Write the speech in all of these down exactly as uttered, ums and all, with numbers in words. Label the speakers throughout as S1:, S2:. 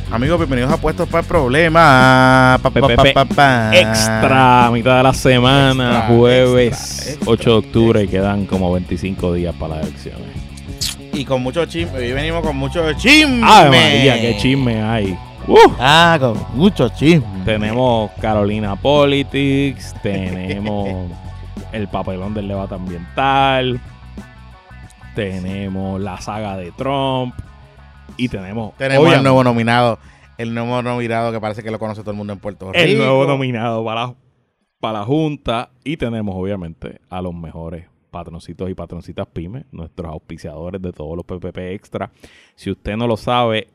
S1: Amigos, bienvenidos a Puestos para el Problema. Pa, pa, pa, pa, pa.
S2: Extra, mitad de la semana,
S1: Extra,
S2: jueves
S1: extra, extra,
S2: ocho de octubre,
S1: extra.
S2: y quedan como veinticinco días para las elecciones.
S1: Y con mucho chisme. Hoy venimos con mucho chisme.
S2: ¡Ay, María, qué chisme hay! Uh,
S1: Ah, con mucho chisme.
S2: tenemos Carolina Politics, tenemos el papelón del debate ambiental, tenemos la saga de Trump y tenemos,
S1: Tenemos el
S2: obviamente,
S1: nuevo nominado. El nuevo nominado que parece que lo conoce todo el mundo en Puerto Rico.
S2: el nuevo nominado para la, para la Junta, y tenemos obviamente a los mejores patroncitos y patroncitas pymes, nuestros auspiciadores de todos los P P P Extra. Si usted no lo sabe,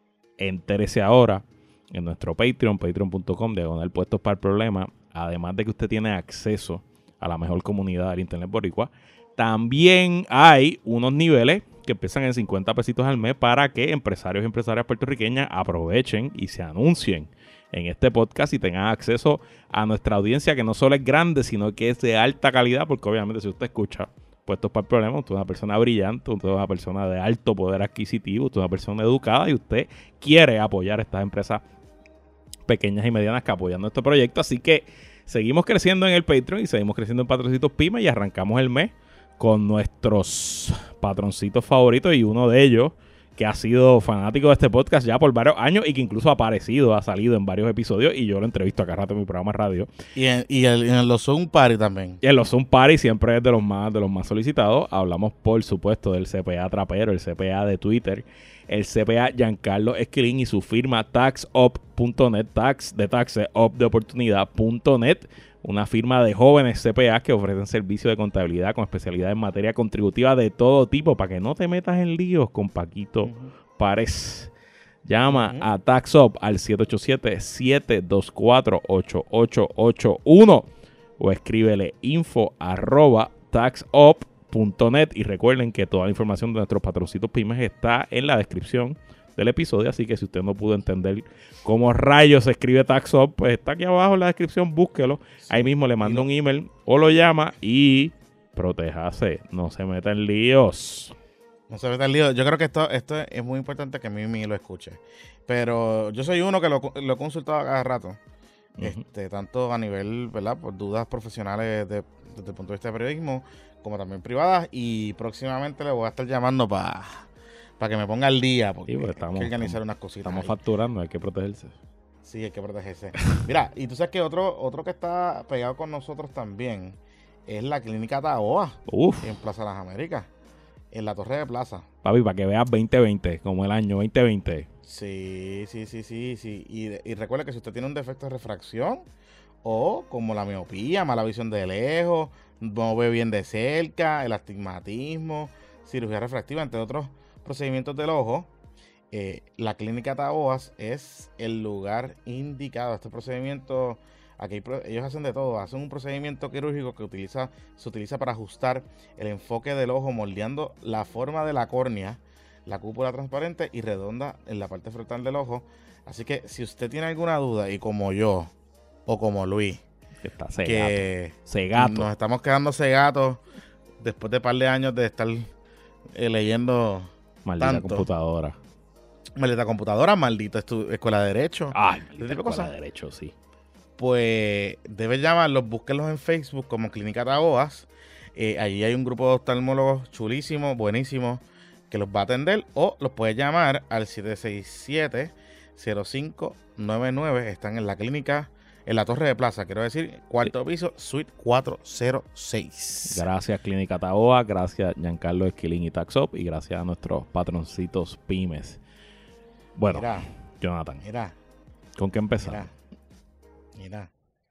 S2: entérese ahora en nuestro Patreon, patreon punto com, diagonal puestos para el problema. Además de que usted tiene acceso a la mejor comunidad del Internet boricua, también hay unos niveles que empiezan en cincuenta pesitos al mes para que empresarios y empresarias puertorriqueñas aprovechen y se anuncien en este podcast y tengan acceso a nuestra audiencia, que no solo es grande, sino que es de alta calidad, porque obviamente si usted escucha Puestos para el Problema, usted es una persona brillante, usted es una persona de alto poder adquisitivo, usted es una persona educada y usted quiere apoyar a estas empresas pequeñas y medianas que apoyan nuestro proyecto. Así que seguimos creciendo en el Patreon y seguimos creciendo en Patroncitos Pyme, y arrancamos el mes con nuestros patroncitos favoritos, y uno de ellos que ha sido fanático de este podcast ya por varios años y que incluso ha aparecido, ha salido en varios episodios, y yo lo entrevisto acá rato en mi programa de radio.
S1: Y en, y el, en los Zoom Party también.
S2: Y en los Zoom Party siempre es de los más de los más solicitados. Hablamos, por supuesto, del C P A trapero, el C P A de Twitter, el C P A Giancarlo Esquilín y su firma tax up punto net, tax de taxes, up de oportunidad punto net, una firma de jóvenes C P A que ofrecen servicio de contabilidad con especialidad en materia contributiva de todo tipo, para que no te metas en líos con Paquito uh-huh. Párez. Llama uh-huh. a TaxUp al siete ocho siete, siete dos cuatro, ocho ocho ocho uno o escríbele info arroba taxup punto net, y recuerden que toda la información de nuestros patroncitos pymes está en la descripción del episodio, así que si usted no pudo entender cómo rayos se escribe TaxUp, pues está aquí abajo en la descripción, búsquelo. Sí. Ahí mismo le manda un email o lo llama y protéjase, no se meta en líos.
S1: No se meta en líos. Yo creo que esto, esto es muy importante que Mimi lo escuche. Pero yo soy uno que lo, lo he consultado a cada rato. Uh-huh. Este, tanto a nivel, ¿verdad? Por dudas profesionales de, desde el punto de vista de periodismo, como también privadas. Y próximamente le voy a estar llamando para para que me ponga al día, porque sí, pues estamos, hay que organizar
S2: estamos,
S1: unas cositas.
S2: Estamos
S1: ahí.
S2: facturando, hay que protegerse.
S1: Sí, hay que protegerse. Mira, y tú sabes que otro, otro que está pegado con nosotros también es la Clínica Taboa.
S2: Uf.
S1: En Plaza Las Américas, en la Torre de Plaza.
S2: Papi, para que veas veinte veinte, como el año veinte veinte.
S1: Sí, sí, sí, sí, sí. Y, y recuerda que si usted tiene un defecto de refracción, o como la miopía, mala visión de lejos, no ve bien de cerca, el astigmatismo, cirugía refractiva, entre otros procedimientos del ojo, eh, la Clínica Taboas es el lugar indicado. Este procedimiento, aquí ellos hacen de todo, hacen un procedimiento quirúrgico que utiliza, se utiliza para ajustar el enfoque del ojo, moldeando la forma de la córnea, la cúpula transparente y redonda en la parte frontal del ojo. Así que si usted tiene alguna duda, y como yo, o como Luis,
S2: que está cegato,
S1: que
S2: cegato.
S1: nos estamos quedando cegatos después de un par de años de estar eh, leyendo
S2: maldita
S1: tanto.
S2: computadora.
S1: Maldita computadora, maldita estu- escuela de derecho.
S2: Ay, maldita
S1: tipo de
S2: escuela
S1: cosas.
S2: de derecho, sí.
S1: Pues debes llamarlos, búsquenlos en Facebook como Clínica Taboas. Eh, allí hay un grupo de oftalmólogos chulísimos, buenísimos, que los va a atender, o los puedes llamar al siete seis siete, cero cinco nueve nueve. Están en la clínica, en la Torre de Plaza, quiero decir, cuarto sí. piso, suite cuatrocientos seis.
S2: Gracias, Clínica Taboa, gracias, Giancarlo Esquilín y TaxUp, y gracias a nuestros patroncitos pymes. Bueno,
S1: mira,
S2: Jonathan,
S1: mira,
S2: ¿con qué empezamos?
S1: Mira, mira.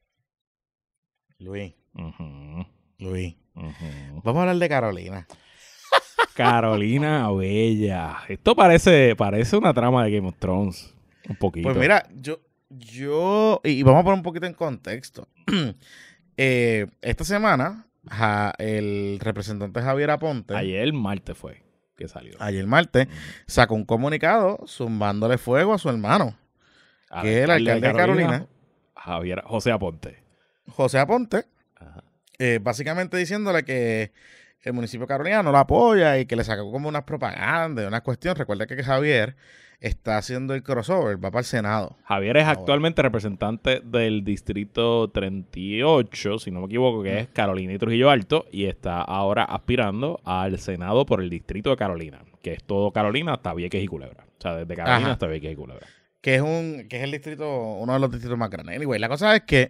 S1: Luis,
S2: uh-huh.
S1: Luis,
S2: uh-huh.
S1: vamos a hablar de Carolina.
S2: Carolina Bella. Esto parece, parece una trama de Game of Thrones. Un poquito.
S1: Pues mira, yo, yo, y vamos a poner un poquito en contexto. eh, esta semana, ja, el representante Javier Aponte.
S2: Ayer martes fue que salió.
S1: Ayer martes, uh-huh. sacó un comunicado zumbándole fuego a su hermano, a que es el alcalde de Carolina, Carolina,
S2: Javier, José Aponte.
S1: José Aponte, uh-huh. eh, básicamente diciéndole que el municipio de Carolina no lo apoya y que le sacó como unas propagandas, unas cuestiones. Recuerda que Javier está haciendo el crossover, va para el Senado.
S2: Javier es
S1: ahora.
S2: actualmente representante del distrito treinta y ocho, si no me equivoco, que es Carolina y Trujillo Alto, y está ahora aspirando al Senado por el distrito de Carolina, que es todo Carolina hasta Vieques y Culebra. O sea, desde Carolina
S1: Ajá.
S2: hasta Vieques y Culebra.
S1: Que es un, que es el distrito, uno de los distritos más grandes. Anyway, la cosa es que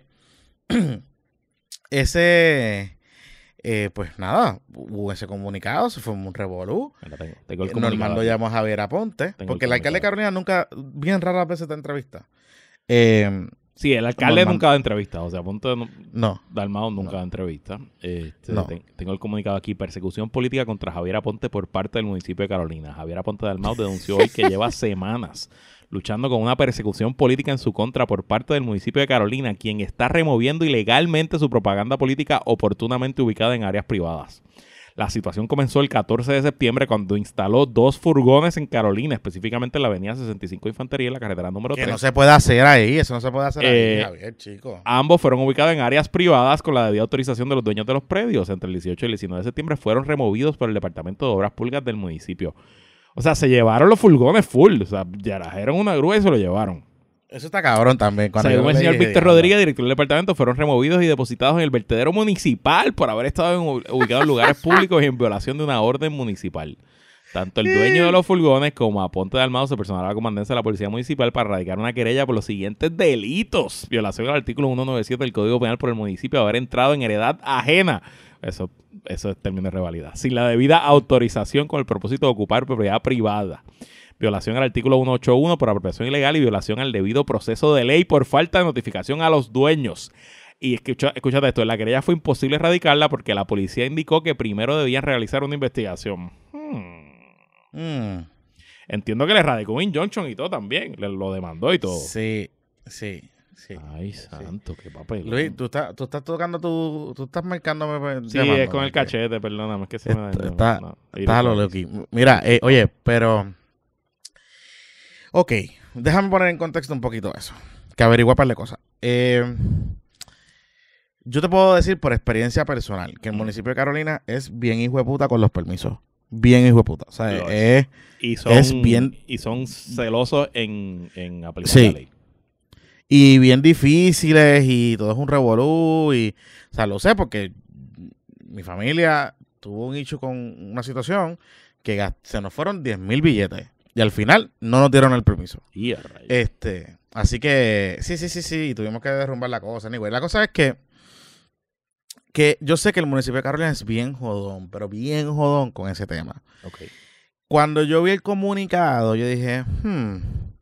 S1: ese, eh, pues nada, hubo ese comunicado, se fue un revolú.
S2: Mira, tengo, tengo el
S1: Eh,
S2: comunicado
S1: Normando
S2: aquí.
S1: llamó a Javier Aponte,
S2: Tengo
S1: porque
S2: el
S1: el alcalde de
S2: comunicado.
S1: Carolina nunca, bien raras veces te entrevista. Eh,
S2: Sí, el alcalde
S1: Norman-
S2: nunca da entrevistas, o sea, Ponte no-
S1: no,
S2: Dalmau nunca
S1: No.
S2: da entrevistas. Este,
S1: No.
S2: ten- tengo el comunicado aquí. Persecución política contra Javier Aponte por parte del municipio de Carolina. Javier Aponte Dalmau denunció hoy que lleva semanas luchando con una persecución política en su contra por parte del municipio de Carolina, quien está removiendo ilegalmente su propaganda política oportunamente ubicada en áreas privadas. La situación comenzó el catorce de septiembre cuando instaló dos furgones en Carolina, específicamente en la avenida sesenta y cinco Infantería, en la carretera número
S1: que
S2: tres.
S1: no se puede hacer ahí, eso no se puede hacer
S2: Eh,
S1: ahí, Javier, chico.
S2: Ambos fueron ubicados en áreas privadas con la debida autorización de los dueños de los predios. Entre el dieciocho y el diecinueve de septiembre fueron removidos por el Departamento de Obras Públicas del municipio. O sea, se llevaron los furgones full. O sea, ya trajeron una grúa y se lo llevaron.
S1: Eso está cabrón también. Cuando
S2: Según
S1: yo
S2: el
S1: leí,
S2: señor
S1: dije,
S2: Víctor
S1: "Diablo".
S2: Rodríguez, director del departamento, fueron removidos y depositados en el vertedero municipal por haber estado en- ubicados en lugares públicos y en violación de una orden municipal. Tanto el dueño de los furgones como Aponte Dalmau se personaron a la comandancia de la Policía Municipal para radicar una querella por los siguientes delitos. Violación al artículo ciento noventa y siete del Código Penal por el municipio de haber entrado en heredad ajena. Eso, eso es término de revalida. Sin la debida autorización con el propósito de ocupar propiedad privada. Violación al artículo ciento ochenta y uno por apropiación ilegal y violación al debido proceso de ley por falta de notificación a los dueños. Y escucha, escúchate esto, la querella fue imposible erradicarla porque la policía indicó que primero debían realizar una investigación. Hmm.
S1: Mm,
S2: Entiendo que le radicó un injunction y todo también. Le lo demandó y todo.
S1: sí, sí, sí.
S2: Ay, santo, qué papel.
S1: Luis, tú estás, tú estás tocando tu, tú estás marcándome.
S2: Sí,
S1: llamándome,
S2: es con el
S1: ¿qué?
S2: cachete, perdóname, es que se me da.
S1: Está- está-
S2: no,
S1: Estás a lo
S2: no,
S1: loqui. Mira, eh, oye, pero. Ok, déjame poner en contexto un poquito eso. Que averigua un par de cosas. Eh, yo te puedo decir por experiencia personal que el municipio de Carolina es bien hijo de puta con los permisos. Bien hijo de puta. O sea,
S2: Lo
S1: es,
S2: Y son,
S1: es bien-
S2: y son celosos en, en aplicar
S1: Sí.
S2: la ley.
S1: y bien difíciles y todo es un revolú. Y, o sea, lo sé porque mi familia tuvo un issue con una situación que gas- se nos fueron diez mil billetes. Y al final no nos dieron el permiso.
S2: Y a rayos.
S1: Este, así que sí, sí, sí, sí, tuvimos que derrumbar la cosa. Anyway, la cosa es que que yo sé que el municipio de Carolina es bien jodón, pero bien jodón con ese tema.
S2: Ok.
S1: Cuando yo vi el comunicado, yo dije, hmm,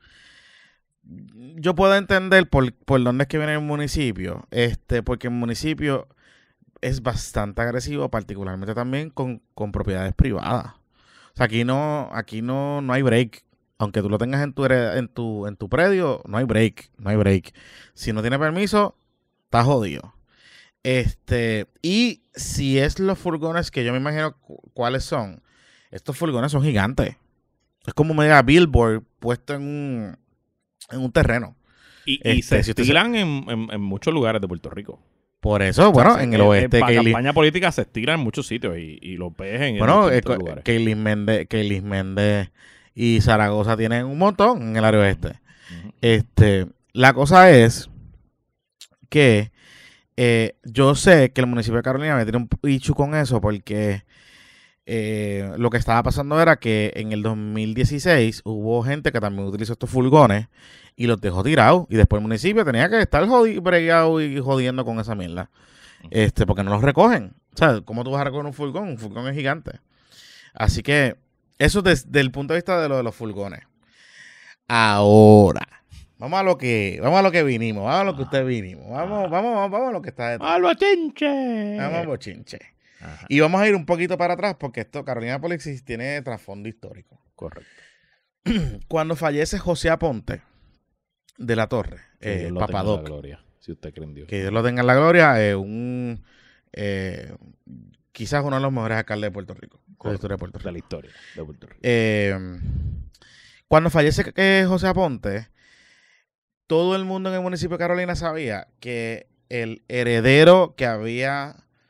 S1: yo puedo entender por, por dónde es que viene el municipio, este, porque el municipio es bastante agresivo, particularmente también con, con propiedades privadas. O sea, aquí no, aquí no, no hay break. Aunque tú lo tengas en tu, hered- en tu, en tu predio, no hay break, no hay break. Si no tiene permiso, está jodido. Este, y si es los furgones que yo me imagino cu- cuáles son, estos furgones son gigantes. Es como un mega billboard puesto en un, en un terreno.
S2: Y, y
S1: Este,
S2: se
S1: si usted se-
S2: estilan en, en- en muchos lugares de Puerto Rico.
S1: Por eso, bueno,
S2: O sea,
S1: en el
S2: eh,
S1: oeste,
S2: eh, Para
S1: que li-
S2: campaña política se estira en muchos sitios y, y los ves en, en
S1: bueno, eh,
S2: distintos
S1: co-
S2: lugares.
S1: que Liz Méndez, que Liz Méndez y Zaragoza tienen un montón en el área oeste.
S2: Ujú.
S1: Este, la cosa es que eh, yo sé que el municipio de Carolina me tiene un issue con eso porque eh, lo que estaba pasando era que en el dos mil dieciséis hubo gente que también utilizó estos furgones y los dejó tirados y después el municipio tenía que estar jodi- bregado y jodiendo con esa mierda. Este, porque no los recogen. O sea, ¿cómo tú vas a recoger un furgón? Un furgón es gigante. Así que eso desde el punto de vista de lo de los furgones. Ahora, vamos a lo que, vamos a lo que vinimos, vamos a lo que usted vinimos, vamos, vamos, vamos, vamos a lo que está detrás.
S2: ¡Al bochinche!
S1: Vamos a bochinche.
S2: Ajá,
S1: Y vamos a ir un poquito para atrás porque esto, Carolina Polixis tiene trasfondo histórico.
S2: correcto.
S1: Cuando fallece José Aponte de la Torre,
S2: Que
S1: eh,
S2: Dios lo tenga en la
S1: Papadoc,
S2: gloria, si usted cree en Dios.
S1: que Dios lo tenga en la gloria, eh, un eh, quizás uno de los mejores alcaldes de Puerto Rico, de la historia de Puerto
S2: De la
S1: Rico.
S2: historia de Puerto Rico.
S1: Eh, cuando fallece eh, José Aponte, todo el mundo en el municipio de Carolina sabía que el heredero que había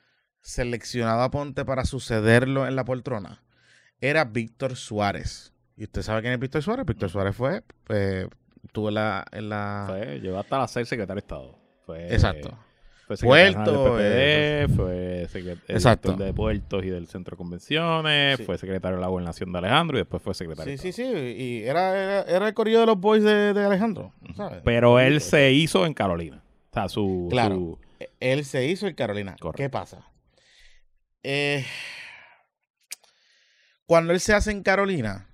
S1: seleccionado a Ponte para sucederlo en la poltrona era Víctor Suárez. ¿Y usted sabe quién es Víctor Suárez? Víctor Suárez fue, eh, tuvo la, en la...
S2: Fue, llegó hasta la ser secretario de Estado. Fue,
S1: Exacto.
S2: Fue secretario
S1: Puerto,
S2: del P P D,
S1: eh,
S2: fue secretario
S1: Exacto.
S2: de Puertos y del Centro de Convenciones,
S1: Sí.
S2: fue secretario de la Gobernación de Alejandro y después fue secretario
S1: Sí,
S2: de
S1: sí,
S2: Estado.
S1: sí. Y era, era, era el corillo de los boys de, de Alejandro, ¿sabes?
S2: Pero él se hizo en Carolina. O sea, su...
S1: Claro.
S2: su-
S1: Él se hizo en Carolina.
S2: Correcto.
S1: ¿Qué pasa? Eh, cuando él se hace en Carolina,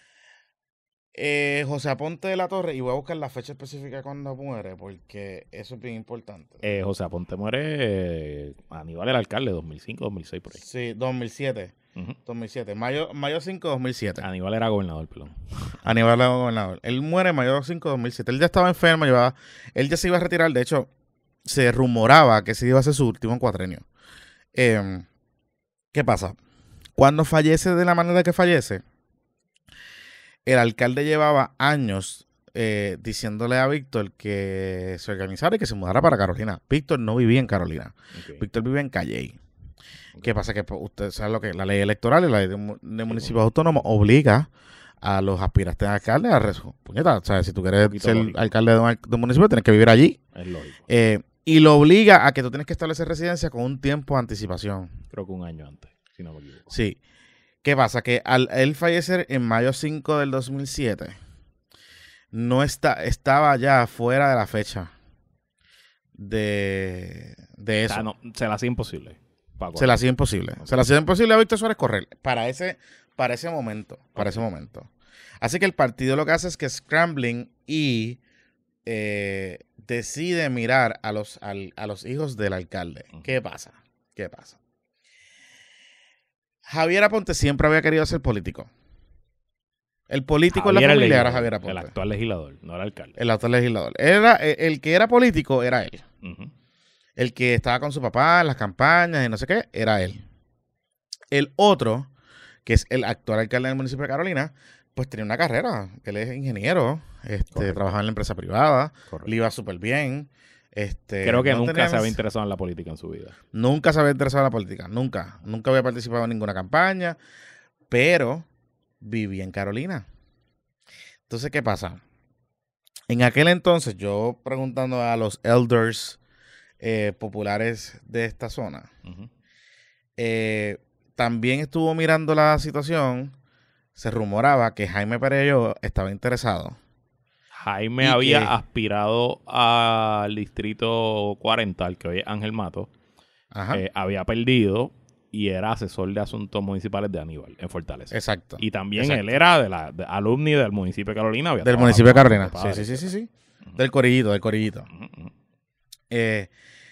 S1: eh, José Aponte de la Torre, y voy a buscar la fecha específica cuando muere, porque eso es bien importante.
S2: eh, José Aponte muere eh, Aníbal el alcalde, dos mil cinco, dos mil seis por ahí.
S1: Sí, dos mil siete.
S2: Ujú.
S1: dos mil siete. Mayo, mayo cinco, dos mil siete.
S2: Aníbal era gobernador, perdón.
S1: Aníbal era gobernador. Él muere mayo cinco, dos mil siete. Él ya estaba enfermo, llevaba, él ya se iba a retirar. De hecho, se rumoraba que ese iba a ser su último cuatrenio. Eh, ¿Qué pasa? Cuando fallece de la manera que fallece, el alcalde llevaba años eh, diciéndole a Víctor que se organizara y que se mudara para Carolina. Víctor no vivía en Carolina.
S2: Okay.
S1: Víctor vive en Calley. ¿Qué pasa? Que pues, usted sabe lo que es la ley electoral y la ley de, mu- de municipios autónomos obliga a los aspirantes a alcalde a res- puñeta, o sea, si tú quieres
S2: poquito
S1: ser
S2: lógico.
S1: alcalde de un, al- de un municipio, tienes que vivir allí.
S2: Es lógico.
S1: Eh, y lo obliga a que tú tienes que establecer residencia con un tiempo de anticipación.
S2: Creo que un año antes, si no me equivoco.
S1: Sí. ¿Qué pasa? Que al él fallecer en mayo cinco del dos mil siete, no está, estaba ya fuera de la fecha de, de
S2: O
S1: eso.
S2: sea, no, se la hacía imposible. para
S1: Se le
S2: correr.
S1: hacía imposible. Se le hacía imposible a Víctor Suárez correr para ese, para ese momento. Para ese momento. Así que el partido lo que hace es que scrambling y eh, decide mirar a los, al- a los hijos del alcalde.
S2: Ujú.
S1: ¿Qué pasa? ¿Qué pasa? Javier Aponte siempre había querido ser político. El político en la
S2: Javier el
S1: familia era
S2: legislador,
S1: Javier
S2: El
S1: Aponte.
S2: actual legislador, no el alcalde.
S1: El actual legislador. Era, el, el que era político era él.
S2: Ujú.
S1: El que estaba con su papá en las campañas y no sé qué, era él. El otro, que es el actual alcalde del municipio de Carolina, pues tenía una carrera. Él es ingeniero, este,
S2: Correcto.
S1: trabajaba en la empresa privada,
S2: Correcto.
S1: le iba súper bien. Este,
S2: Creo que
S1: no
S2: nunca
S1: tenía
S2: se había
S1: neces-
S2: interesado en la política en su vida.
S1: Nunca se había interesado en la política, nunca. Nunca había participado en ninguna campaña, pero vivía en Carolina. Entonces, ¿qué pasa? En aquel entonces, yo preguntando a los elders eh, populares de esta zona,
S2: Ujú.
S1: eh, también estuvo mirando la situación. Se rumoraba que Jaime Perello estaba interesado.
S2: Jaime
S1: Y
S2: había
S1: que-
S2: aspirado al distrito cuarenta, al que hoy es Ángel Mato.
S1: Ajá.
S2: Eh, había perdido y era asesor de asuntos municipales de Aníbal en Fortaleza.
S1: Exacto.
S2: Y también
S1: Exacto.
S2: él era de la de, alumni del municipio de Carolina. había
S1: Del
S2: trabajado
S1: municipio de
S2: con
S1: Carolina.
S2: su padre,
S1: Sí, sí, sí, sí, sí.
S2: Ujú.
S1: Del corillito, del corillito.
S2: Ujú, ujú.
S1: Eh,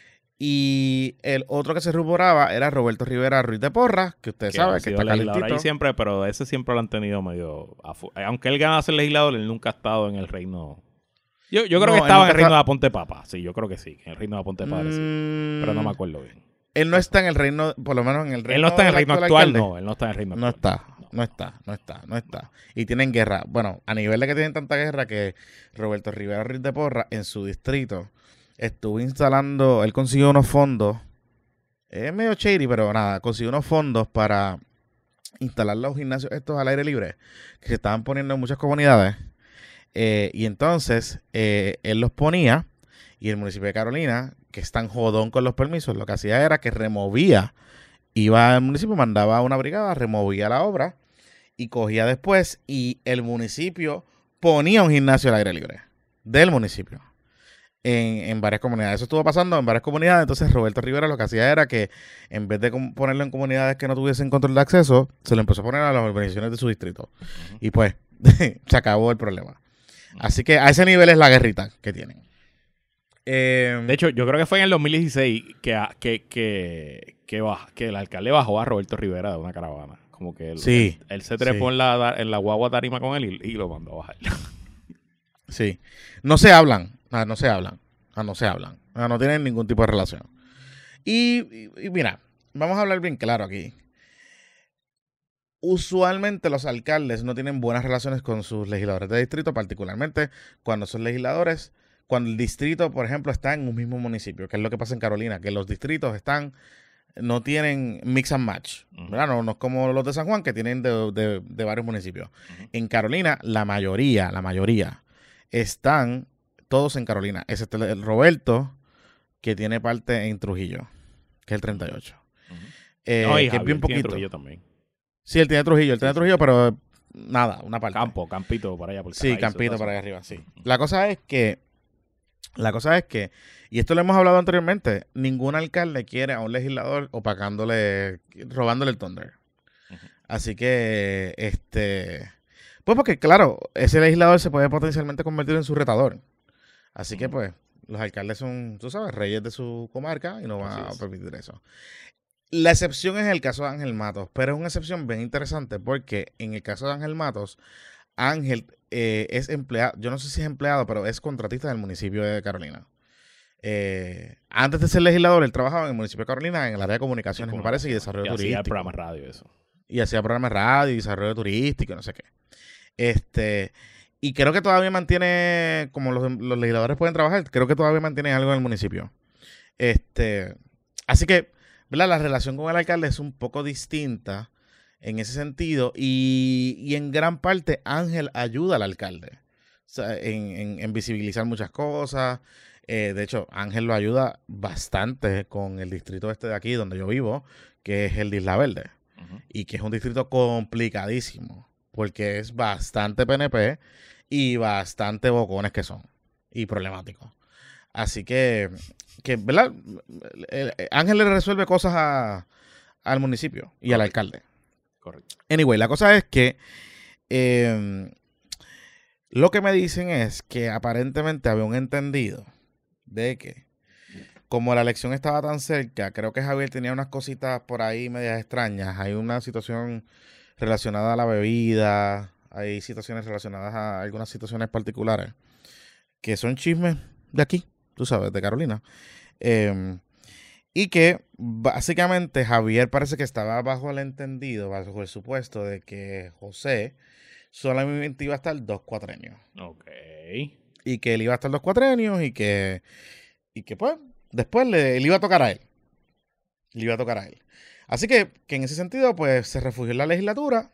S1: y el otro que se rumoraba era Roberto Rivera Ruiz de Porras, que usted
S2: Que
S1: sabe
S2: ha
S1: que
S2: sido
S1: está
S2: legislador
S1: calentito.
S2: ahí siempre, pero ese siempre lo han tenido medio... afu- eh, Aunque él gana a ser legislador, él nunca ha estado en el reino... Yo, yo creo
S1: No,
S2: que
S1: él
S2: estaba en
S1: nunca
S2: el reino
S1: está-
S2: de Aponte Papa. Sí, yo creo que sí. En el reino de Aponte Padre, sí.
S1: Mm,
S2: Pero no me acuerdo bien.
S1: Él no está en el reino, por lo menos en el reino.
S2: Él no está en el
S1: del
S2: reino
S1: actual
S2: actual,
S1: alcalde.
S2: no. Él no está en el reino
S1: No
S2: actual.
S1: está, no está, no está, no está. Y tienen guerra. Bueno, a nivel de que tienen tanta guerra que Roberto Rivera Ruiz de Porras en su distrito estuvo instalando, él consiguió unos fondos, es medio shady, pero nada, consiguió unos fondos para instalar los gimnasios estos al aire libre que se estaban poniendo en muchas comunidades. Eh, y entonces eh, él los ponía y el municipio de Carolina, que es tan jodón con los permisos, lo que hacía era que removía, iba al municipio, mandaba a una brigada, removía la obra y cogía después y el municipio ponía un gimnasio al aire libre del municipio en, en varias comunidades. Eso estuvo pasando en varias comunidades. Entonces Roberto Rivera lo que hacía era que en vez de com- ponerlo en comunidades que no tuviesen control de acceso, se lo empezó a poner a las organizaciones de su distrito.
S2: Ujú.
S1: Y pues se acabó el problema. Así que a ese nivel es la guerrita que tienen. Eh,
S2: De hecho, yo creo que fue en el dos mil dieciséis que, a- que, que, que, baj- que el alcalde bajó a Roberto Rivera de una caravana. Como que él,
S1: Sí,
S2: él, él se trepó
S1: sí.
S2: en, la, en la guagua tarima con él y, y lo mandó a bajar.
S1: sí. No se hablan. Ah, no se hablan. Ah, no se hablan. Ah, no tienen ningún tipo de relación. Y, y- y mira, vamos a hablar bien claro aquí. Usualmente los alcaldes no tienen buenas relaciones con sus legisladores de distrito, particularmente cuando son legisladores, cuando el distrito, por ejemplo, está en un mismo municipio, que es lo que pasa en Carolina, que los distritos están no tienen mix and match,
S2: Ujú.
S1: ¿verdad? No, no es como los de San Juan que tienen de, de- de varios municipios.
S2: Ujú.
S1: En Carolina, la mayoría, la mayoría están todos en Carolina, excepto el Roberto, que tiene parte en Trujillo, que es el treinta y ocho.
S2: Ujú.
S1: Eh,
S2: No, y
S1: que es bien
S2: Javier tiene
S1: poquito.
S2: Trujillo también.
S1: Sí, él tiene Trujillo, él
S2: Sí,
S1: tiene
S2: sí,
S1: Trujillo,
S2: sí.
S1: pero eh, nada, una parte.
S2: Campo, Campito, por allá. Por
S1: Sí,
S2: Carraízo,
S1: Campito
S2: todo
S1: para
S2: eso.
S1: allá arriba, sí.
S2: Ujú.
S1: La cosa es que, la cosa es que, y esto lo hemos hablado anteriormente, ningún alcalde quiere a un legislador opacándole, robándole el thunder.
S2: Ujú.
S1: Así que, este, pues porque claro, ese legislador se puede potencialmente convertir en su retador. Así que
S2: Ujú.
S1: pues, los alcaldes son, tú sabes, reyes de su comarca y no van
S2: Así
S1: a
S2: es.
S1: permitir eso. La excepción es el caso de Ángel Matos, pero es una excepción bien interesante porque en el caso de Ángel Matos, Ángel eh, es empleado, yo no sé si es empleado, pero es contratista del municipio de Carolina. Eh, antes de ser legislador, él trabajaba en el municipio de Carolina en el área de comunicaciones, me parece, y desarrollo
S2: Y hacía el
S1: turístico.
S2: programa de radio, eso.
S1: Y hacía programas de radio y desarrollo turístico, no sé qué. Este, y creo que todavía mantiene, como los, los legisladores pueden trabajar, creo que todavía mantiene algo en el municipio. Este, así que, ¿verdad? La relación con el alcalde es un poco distinta en ese sentido y, y en gran parte Ángel ayuda al alcalde, o sea, en, en- en visibilizar muchas cosas. Eh, de hecho, Ángel lo ayuda bastante con el distrito este de aquí donde yo vivo, que es el de Isla Verde,
S2: Ujú.
S1: y que es un distrito complicadísimo, porque es bastante P N P y bastante bocones que son, y problemáticos. Así que, que ¿verdad? El- el- Ángel le resuelve cosas a- al municipio y al
S2: Correcto.
S1: alcalde.
S2: Correcto.
S1: Anyway, la cosa es que eh, lo que me dicen es que aparentemente había un entendido de que como la elección estaba tan cerca, creo que Javier tenía unas cositas por ahí medias extrañas. Hay una situación relacionada a la bebida, hay situaciones relacionadas a algunas situaciones particulares que son chismes de aquí, tú sabes, de Carolina. Eh, y que básicamente Javier parece que estaba bajo el entendido, bajo el supuesto de que José solamente iba a estar dos cuatrenios.
S2: Ok.
S1: Y que él iba a estar dos cuatrenios y que, y que pues después le, le iba a tocar a él. Le iba a tocar a él. Así que, que en ese sentido pues se refugió en la legislatura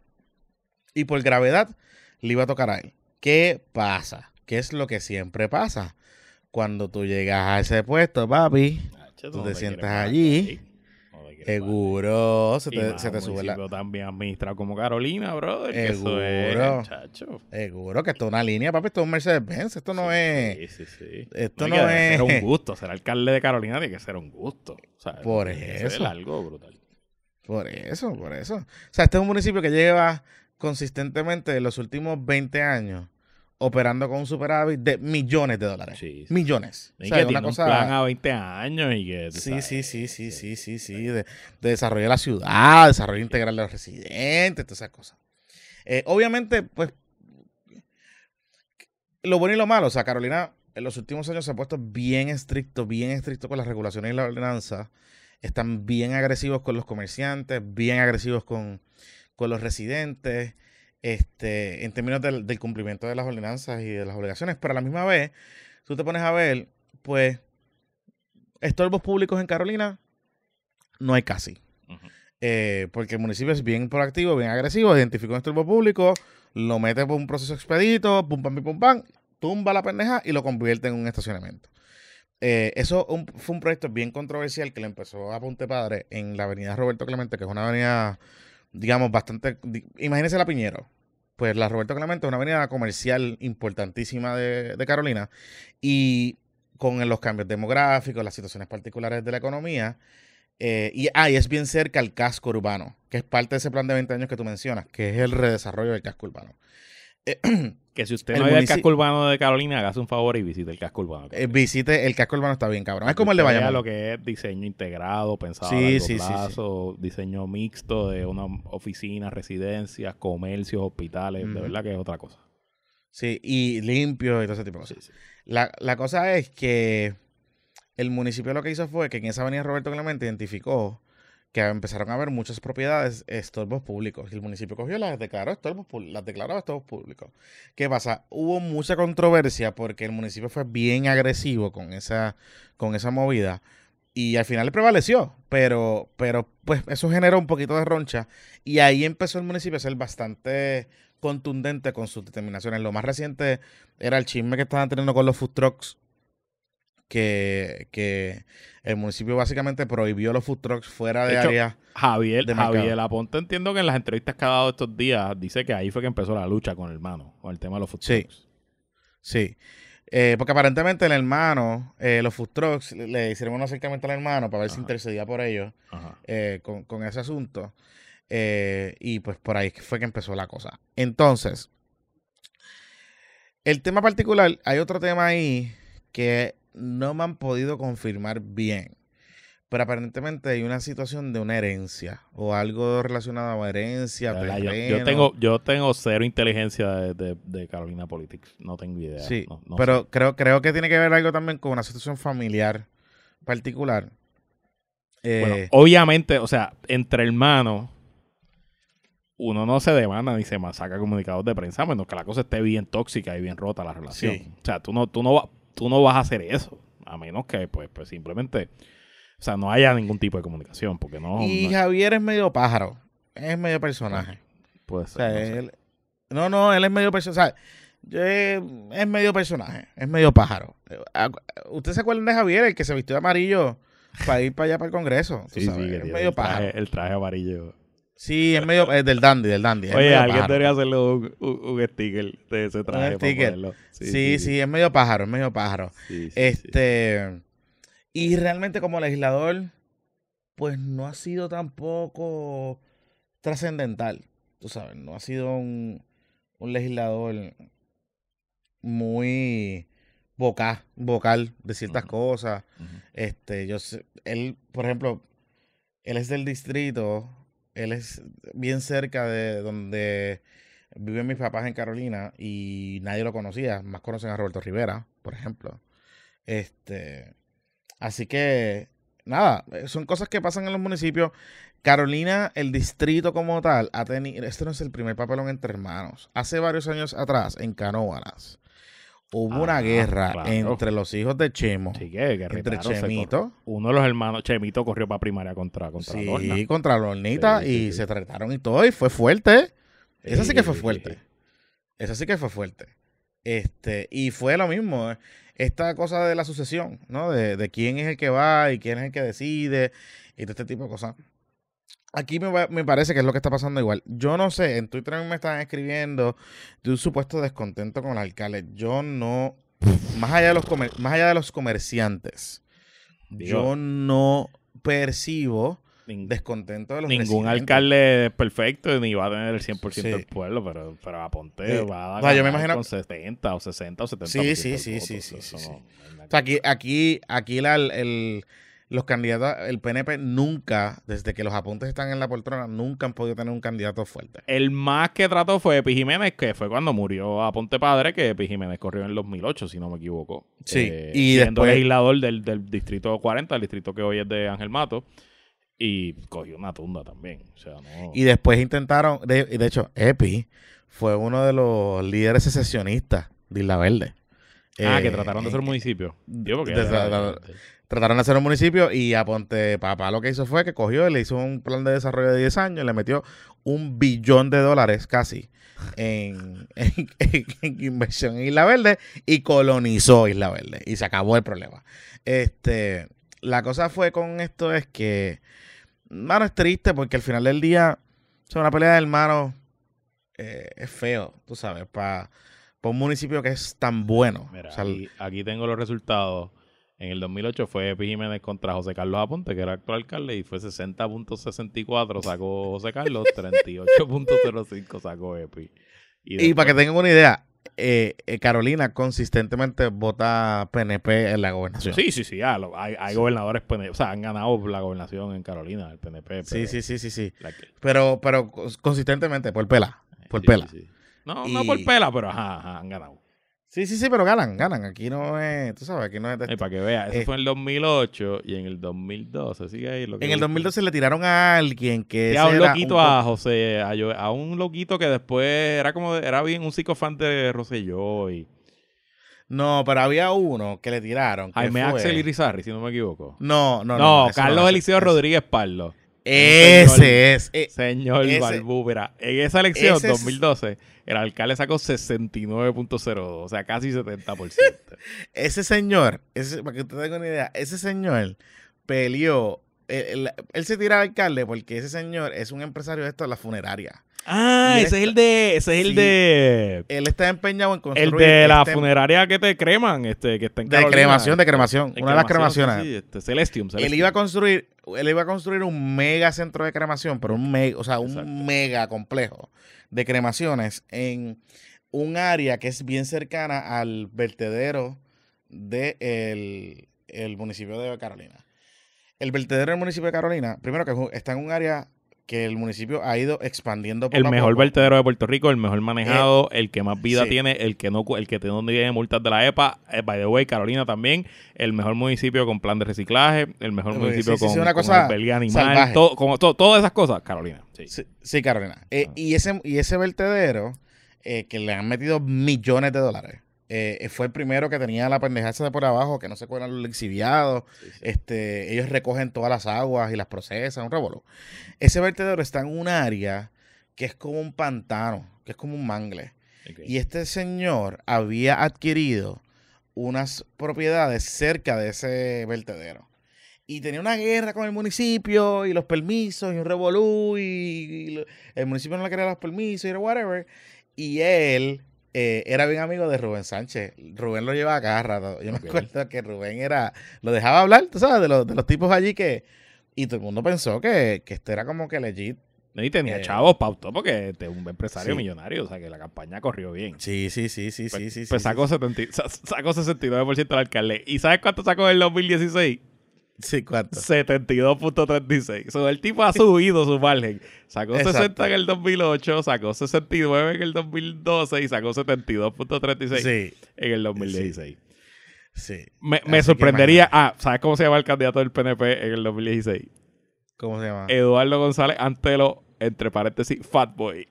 S1: y por gravedad le iba a tocar a él. ¿Qué pasa? ¿Qué es lo que siempre pasa? Cuando tú llegas a ese puesto, papi,
S2: Hacho,
S1: tú
S2: no
S1: te
S2: te
S1: sientas
S2: quieres
S1: allí,
S2: bajar de ahí. No te quieres
S1: seguro, se
S2: bajar de ahí. Y
S1: te,
S2: más
S1: se te
S2: un
S1: sube la...
S2: municipio tan bien administrado como Carolina, brother. Que eso es,
S1: Seguro,
S2: chacho.
S1: seguro que esto es una línea, papi, esto es un Mercedes-Benz, esto no
S2: Sí,
S1: es...
S2: sí, sí, sí.
S1: Esto
S2: No,
S1: no
S2: y que debe ser un
S1: es...
S2: gusto. Ser alcalde de Carolina tiene que ser un gusto. O sea,
S1: Por
S2: tiene que
S1: eso.
S2: ser algo brutal.
S1: Por eso, por eso. O sea, este es un municipio que lleva consistentemente los últimos veinte años operando con un superávit de millones de dólares.
S2: Sí, sí.
S1: Millones.
S2: Y
S1: O sea,
S2: que
S1: es una
S2: tiene
S1: cosa...
S2: un plan a veinte años y que... tú
S1: Sí,
S2: sabes,
S1: sí, sí, sí,
S2: que-
S1: sí, sí, sí, de, de desarrollo de la ciudad, desarrollo integral de los residentes, todas esas cosas. Eh, obviamente, pues, lo bueno y lo malo, o sea, Carolina en los últimos años se ha puesto bien estricto, bien estricto con las regulaciones y la ordenanza. Están bien agresivos con los comerciantes, bien agresivos con, con los residentes, este, en términos del, del cumplimiento de las ordenanzas y de las obligaciones, pero a la misma vez, tú te pones a ver, pues, estorbos públicos en Carolina no hay casi.
S2: Ujú.
S1: Eh, porque el municipio es bien proactivo, bien agresivo, identifica un estorbo público, lo mete por un proceso expedito, pum, pam, pim, pum, pam, tumba la pendeja y lo convierte en un estacionamiento. Eh, eso un- fue un proyecto bien controversial que le empezó a Ponte Padre en la avenida Roberto Clemente, que es una avenida, digamos, bastante... di- Imagínense la Piñero. Pues la Roberto Clemente es una avenida comercial importantísima de, de Carolina y con los cambios demográficos, las situaciones particulares de la economía, eh, y, ah, y es bien cerca al casco urbano, que es parte de ese plan de veinte años que tú mencionas, que es el redesarrollo del casco urbano. Eh,
S2: Que si usted
S1: El
S2: no ha ido al
S1: munici-
S2: casco urbano de Carolina, hágase un favor y visite el casco urbano. de
S1: eh,
S2: Carolina.
S1: visite el casco urbano, está bien cabrón. Es
S2: Para
S1: como el
S2: que
S1: de
S2: usted vea
S1: Bayamón.
S2: lo que es diseño integrado, pensado
S1: Sí,
S2: a largo
S1: sí, sí, sí.
S2: plazo, diseño mixto de una oficina, residencias, comercios, hospitales, de
S1: Ujú.
S2: verdad que es otra cosa.
S1: Sí, y limpio y todo ese tipo de
S2: Sí,
S1: cosas.
S2: sí.
S1: La, la cosa es que el municipio lo que hizo fue que en esa avenida Roberto Clemente identificó que empezaron a haber muchas propiedades estorbos públicos. Y el municipio cogió y las declaró estorbos, pu- las declaró estorbos públicos. ¿Qué pasa? Hubo mucha controversia porque el municipio fue bien agresivo con esa, con esa movida. Y al final le prevaleció, pero, pero pues eso generó un poquito de roncha. Y ahí empezó el municipio a ser bastante contundente con sus determinaciones. Lo más reciente era el chisme que estaban teniendo con los food trucks, que, que el municipio básicamente prohibió los food trucks fuera de,
S2: De hecho,
S1: área
S2: Javier,
S1: de mercado.
S2: Javier Aponte entiendo que en las entrevistas que ha dado estos días dice que ahí fue que empezó la lucha con el hermano, con el tema de los food
S1: Sí.
S2: trucks.
S1: Sí, eh, porque aparentemente el hermano, eh, los food trucks, le, le hicieron un acercamiento al hermano para ver si
S2: Ajá.
S1: intercedía por ellos
S2: Ajá.
S1: eh, con, con ese asunto. Eh, y pues por ahí fue que empezó la cosa. Entonces, el tema particular, hay otro tema ahí que no me han podido confirmar bien. Pero aparentemente hay una situación de una herencia o algo relacionado a herencia,
S2: De verdad, yo,
S1: terreno.
S2: yo tengo, yo tengo cero inteligencia de, de, de Carolina Politics. No tengo idea.
S1: Sí,
S2: no, no
S1: pero
S2: sé.
S1: creo, creo que tiene que ver algo también con una situación familiar particular.
S2: Bueno,
S1: Eh,
S2: obviamente, o sea, entre hermanos, uno no se demanda ni se saca comunicados de prensa, a menos que la cosa esté bien tóxica y bien rota la relación.
S1: Sí.
S2: O sea, tú no, tú no, va- tú no vas a hacer eso, a menos que pues, pues simplemente, o sea, no haya ningún tipo de comunicación, porque no,
S1: y
S2: no
S1: Javier es medio pájaro, es medio personaje.
S2: puede
S1: O
S2: ser.
S1: sea,
S2: No sé.
S1: él- no, no, él es medio personaje. Es medio personaje, es medio pájaro. Eh, acu- ¿Usted se acuerdan de Javier, el que se vistió de amarillo para ir para allá para el Congreso? Tú
S2: Sí,
S1: sabes,
S2: sí, que
S1: es
S2: tiene
S1: medio
S2: el traje,
S1: pájaro.
S2: el traje amarillo.
S1: Sí, es medio es del dandy, del dandy. es
S2: Oye,
S1: medio
S2: alguien
S1: pájaro.
S2: debería hacerle un, un, un sticker de ese traje para
S1: sticker.
S2: ponerlo.
S1: Sí, sí, es medio pájaro, es medio pájaro.
S2: Sí, sí, sí.
S1: Este, y realmente como legislador, pues no ha sido tampoco trascendental, tú sabes, no ha sido un, un legislador muy vocal, vocal de ciertas
S2: Ujú.
S1: cosas.
S2: Ujú.
S1: Este, yo sé, él, por ejemplo, él es del distrito, él es bien cerca de donde viven mis papás en Carolina y nadie lo conocía, más conocen a Roberto Rivera, por ejemplo. Este, así que nada, eh, son cosas que pasan en los municipios. Carolina, el distrito como tal, ha tenido, este no es el primer papelón entre hermanos. Hace varios años atrás, en Canóvanas, hubo una
S2: Ah,
S1: guerra
S2: claro.
S1: entre los hijos de Chemo,
S2: Sí, que, que
S1: entre
S2: retaron, se
S1: Chemito,
S2: corrió. Uno de los hermanos, Chemito, corrió para primaria contra, contra
S1: sí,
S2: Lorna.
S1: contra Lornita,
S2: Sí, sí,
S1: y
S2: sí.
S1: se trataron y todo, y fue fuerte. Esa sí que fue
S2: Sí,
S1: fuerte.
S2: sí.
S1: Esa sí que fue fuerte. Este, y fue lo mismo, eh, esta cosa de la sucesión, ¿no? De, de quién es el que va y quién es el que decide y todo este tipo de cosas. Aquí me, va- me parece que es lo que está pasando igual. Yo no sé, en Twitter me están escribiendo de un supuesto descontento con el alcalde. Yo no, más allá de los, comer- más allá de los comerciantes,
S2: Digo,
S1: yo no percibo
S2: nin-
S1: descontento de los
S2: ningún
S1: residentes.
S2: alcalde es perfecto ni va a tener el cien por ciento
S1: Sí.
S2: del pueblo, pero, pero Aponte
S1: Eh,
S2: va a
S1: o sea, yo me
S2: ganar
S1: imagino-
S2: con setenta o sesenta o setenta
S1: Sí,
S2: por
S1: sí,
S2: ciento
S1: sí,
S2: del
S1: sí,
S2: voto.
S1: sí,
S2: Eso
S1: sí,
S2: no-
S1: sí.
S2: no hay nada
S1: O sea,
S2: que-
S1: aquí, aquí, aquí la- el- el- los candidatos, el P N P nunca, desde que los apuntes están en la poltrona, nunca han podido tener un candidato fuerte.
S2: El más que trató fue Epi Jiménez, que fue cuando murió Aponte Padre, que Epi Jiménez corrió en el dos mil ocho, si no me equivoco.
S1: Sí,
S2: Eh,
S1: y
S2: siendo
S1: después-
S2: legislador del, del distrito cuarenta, el distrito que hoy es de Ángel Mato, y cogió una tunda también. O sea, no...
S1: Y después intentaron, de, de hecho, Epi fue uno de los líderes secesionistas de Isla Verde.
S2: Ah,
S1: Eh,
S2: que trataron de hacer
S1: en-
S2: municipio. Digo, porque
S1: de-
S2: ya-
S1: de- Trataron de hacer un municipio y Aponte Papá lo que hizo fue que cogió y le hizo un plan de desarrollo de diez años, le metió un billón de dólares casi en, en- en- en inversión en Isla Verde y colonizó Isla Verde y se acabó el problema. Este, la cosa fue con esto es que, mano, es triste porque al final del día, o sea, una pelea de hermanos eh, es feo, tú sabes, para un municipio que es tan bueno.
S2: Mira,
S1: O sea,
S2: aquí, aquí tengo los resultados. En el dos mil ocho fue Epi Jiménez contra José Carlos Aponte, que era actual alcalde, y fue sesenta punto sesenta y cuatro sacó José Carlos, treinta y ocho punto cero cinco sacó Epi.
S1: Y para que tengan una idea, eh, eh, Carolina consistentemente vota P N P en la gobernación.
S2: Sí, sí, sí. ah, lo- hay hay gobernadores, P N P, o sea, han ganado la gobernación en Carolina, el P N P.
S1: sí,
S2: pero
S1: sí, sí, sí, sí.
S2: la que-
S1: Pero, pero cons- consistentemente, por pela. Por
S2: sí,
S1: pela.
S2: sí, sí. No,
S1: Y-
S2: no por pela, pero ajá, ajá, han ganado.
S1: Sí, sí, sí, pero ganan, ganan. Aquí no es, tú sabes, aquí no es de
S2: Y
S1: esto.
S2: para que vea, eso
S1: Eh,
S2: fue en el dos mil ocho y en el dos mil doce, sigue ahí. Lo que
S1: En el
S2: busco.
S1: dos mil doce le tiraron a alguien que
S2: Sí, a un
S1: ese era
S2: loquito
S1: un-
S2: a José, a, Yo- a un loquito que después era como, de- era bien un psicofan de Rosselló y...
S1: No, pero había uno que le tiraron. Que
S2: Jaime
S1: fue...
S2: Axel Irizarry, si no me equivoco.
S1: No, no, no.
S2: No,
S1: no
S2: Carlos
S1: no,
S2: Eliseo
S1: ese,
S2: Rodríguez Parlo.
S1: Ese
S2: señor,
S1: es. Eh,
S2: señor
S1: ese,
S2: Balbú, mira, en esa elección,
S1: ese
S2: dos mil doce, el alcalde sacó sesenta y nueve punto cero dos, o sea, casi setenta por ciento.
S1: Ese señor, ese, para que usted tenga una idea, ese señor peleó. Él, él, él se tira al alcalde porque ese señor es un empresario de esto de la funeraria.
S2: Ah, ese está, es el de. Ese es sí, el de.
S1: Él está empeñado en construir.
S2: El de la este, funeraria que te creman, este, que está en
S1: Carolina. De cremación, de cremación.
S2: Este,
S1: una de las cremaciones.
S2: Sí, este, Celestium, Celestium.
S1: Él iba a construir, él iba a construir un mega centro de cremación, pero un mega, o sea, un Exacto. mega complejo de cremaciones en un área que es bien cercana al vertedero del de el municipio de Carolina. El vertedero del municipio de Carolina, primero que está en un área que el municipio ha ido expandiendo poco
S2: el mejor
S1: a poco.
S2: vertedero de Puerto Rico, el mejor manejado, eh, el que más vida sí. tiene, el que no el que no tiene multas de la E P A, eh, by the way, Carolina también, el mejor municipio con plan de reciclaje, el mejor sí, municipio sí, con,
S1: sí, una
S2: con
S1: cosa
S2: albergue animal, todo, con, todo, todas esas cosas, Carolina. Sí,
S1: sí, sí Carolina. Eh, ah. y, ese, y ese vertedero, eh, que le han metido millones de dólares, Eh, fue el primero que tenía la pendejaza de por abajo, que no se cuelan los lixiviados. Sí, sí. Este, ellos recogen todas las aguas y las procesan, un revolú. Ese vertedero está en un área que es como un pantano, que es como un mangle. Okay. Y este señor había adquirido unas propiedades cerca de ese vertedero. Y tenía una guerra con el municipio y los permisos y un revolú y, y el municipio no le quería los permisos y whatever. Y él... Eh, era bien amigo de Rubén Sánchez. Rubén lo llevaba cada rato. Yo me okay. acuerdo que Rubén era, lo dejaba hablar, tú sabes, de los, de los tipos allí que, y todo el mundo pensó que, que este era como que legit.
S2: Y tenía eh, chavos, pautó, porque este es un empresario sí. millonario, o sea que la campaña corrió bien.
S1: Sí, sí, sí, sí,
S2: pues,
S1: sí, sí.
S2: Pues
S1: sí,
S2: sacó,
S1: sí.
S2: setenta, sacó sesenta y nueve por ciento del alcalde. ¿Y sabes cuánto sacó en el dos mil dieciséis?
S1: Sí, ¿cuánto?
S2: setenta y dos punto treinta y seis. So, el tipo ha subido su margen. Sacó Exacto. sesenta en el dos mil ocho, sacó sesenta y nueve en el dos mil doce y sacó setenta y dos punto treinta y seis sí. en el dos mil dieciséis.
S1: Sí. sí.
S2: Me, me sorprendería... Ah, ¿sabes cómo se llama el candidato del P N P en el dos mil dieciséis?
S1: ¿Cómo se llama?
S2: Eduardo González Antelo, entre paréntesis, Fatboy.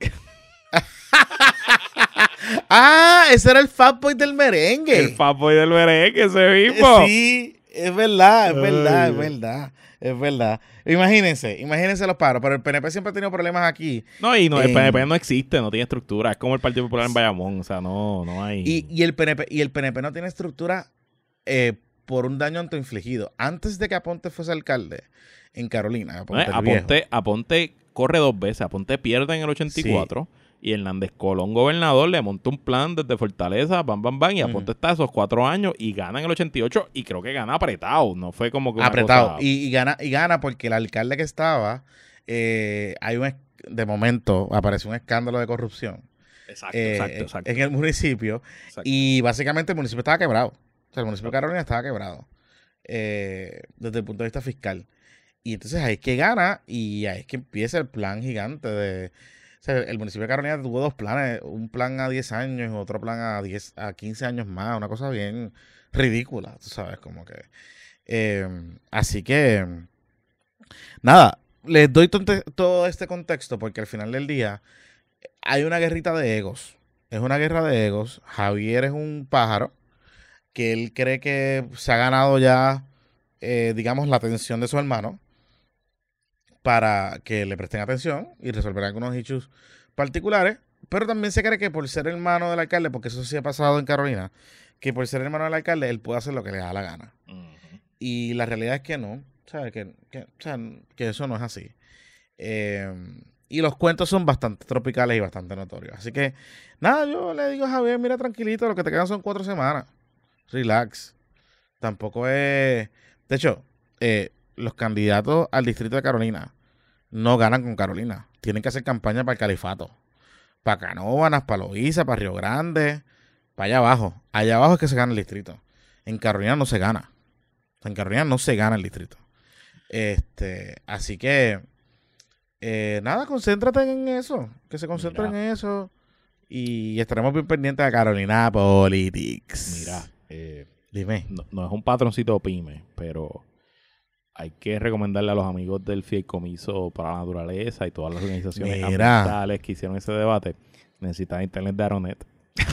S1: Ah, ese era el Fatboy del merengue.
S2: El Fatboy del merengue, ese mismo.
S1: Sí. Es verdad, es verdad, Ay. es verdad, es verdad. Imagínense, imagínense los paros, pero el P N P siempre ha tenido problemas aquí.
S2: No, y no, en... el P N P no existe, no tiene estructura, es como el Partido Popular en Bayamón, o sea, no, no hay...
S1: Y, y, el, P N P, y el P N P no tiene estructura eh, por un daño autoinfligido. Antes de que Aponte fuese alcalde en Carolina, Aponte,
S2: no, Aponte, Aponte corre dos veces, Aponte pierde en el ochenta y cuatro... Sí. Y Hernández Colón, gobernador, le montó un plan desde Fortaleza, bam, bam, bam, y Aponte uh-huh. está esos cuatro años y gana en el ochenta y ocho y creo que gana apretado, no fue como que una
S1: apretado,
S2: cosa...
S1: y, y, gana, y gana porque el alcalde que estaba, eh, hay un, de momento apareció un escándalo de corrupción.
S2: Exacto,
S1: eh,
S2: exacto, exacto.
S1: En el municipio, exacto. Y básicamente el municipio estaba quebrado, o sea, el municipio de Carolina estaba quebrado, eh, desde el punto de vista fiscal. Y entonces ahí es que gana y ahí es que empieza el plan gigante de... O sea, el municipio de Carolina tuvo dos planes, un plan a diez años y otro plan a diez, a quince años más, una cosa bien ridícula, tú sabes, como que... Eh, así que, nada, les doy tonte, todo este contexto porque al final del día hay una guerrita de egos, es una guerra de egos. Javier es un pájaro que él cree que se ha ganado ya, eh, digamos, la atención de su hermano, para que le presten atención y resolver algunos issues particulares, pero también se cree que por ser hermano del alcalde, porque eso sí ha pasado en Carolina, que por ser hermano del alcalde, él puede hacer lo que le da la gana. Uh-huh. Y la realidad es que no, ¿sabes? Que, que, o sea, que eso no es así. Eh, y los cuentos son bastante tropicales y bastante notorios. Así que, nada, yo le digo a Javier, mira, tranquilito, lo que te quedan son cuatro semanas. Relax. Tampoco es... De hecho, eh, los candidatos al distrito de Carolina no ganan con Carolina. Tienen que hacer campaña para el Califato. Para Canóvanas, para Loíza, para Río Grande, para allá abajo. Allá abajo es que se gana el distrito. En Carolina no se gana. En Carolina no se gana el distrito. Este, así que, eh, nada, concéntrate en eso. Que se concentren Mira. en eso. Y estaremos bien pendientes de Carolina Politics.
S2: Mira, eh,
S1: dime.
S2: No, no es un patroncito pyme, pero... hay que recomendarle a los amigos del Fideicomiso para la Naturaleza y todas las organizaciones
S1: Mira.
S2: ambientales que hicieron ese debate. Necesitan internet de Aeronet.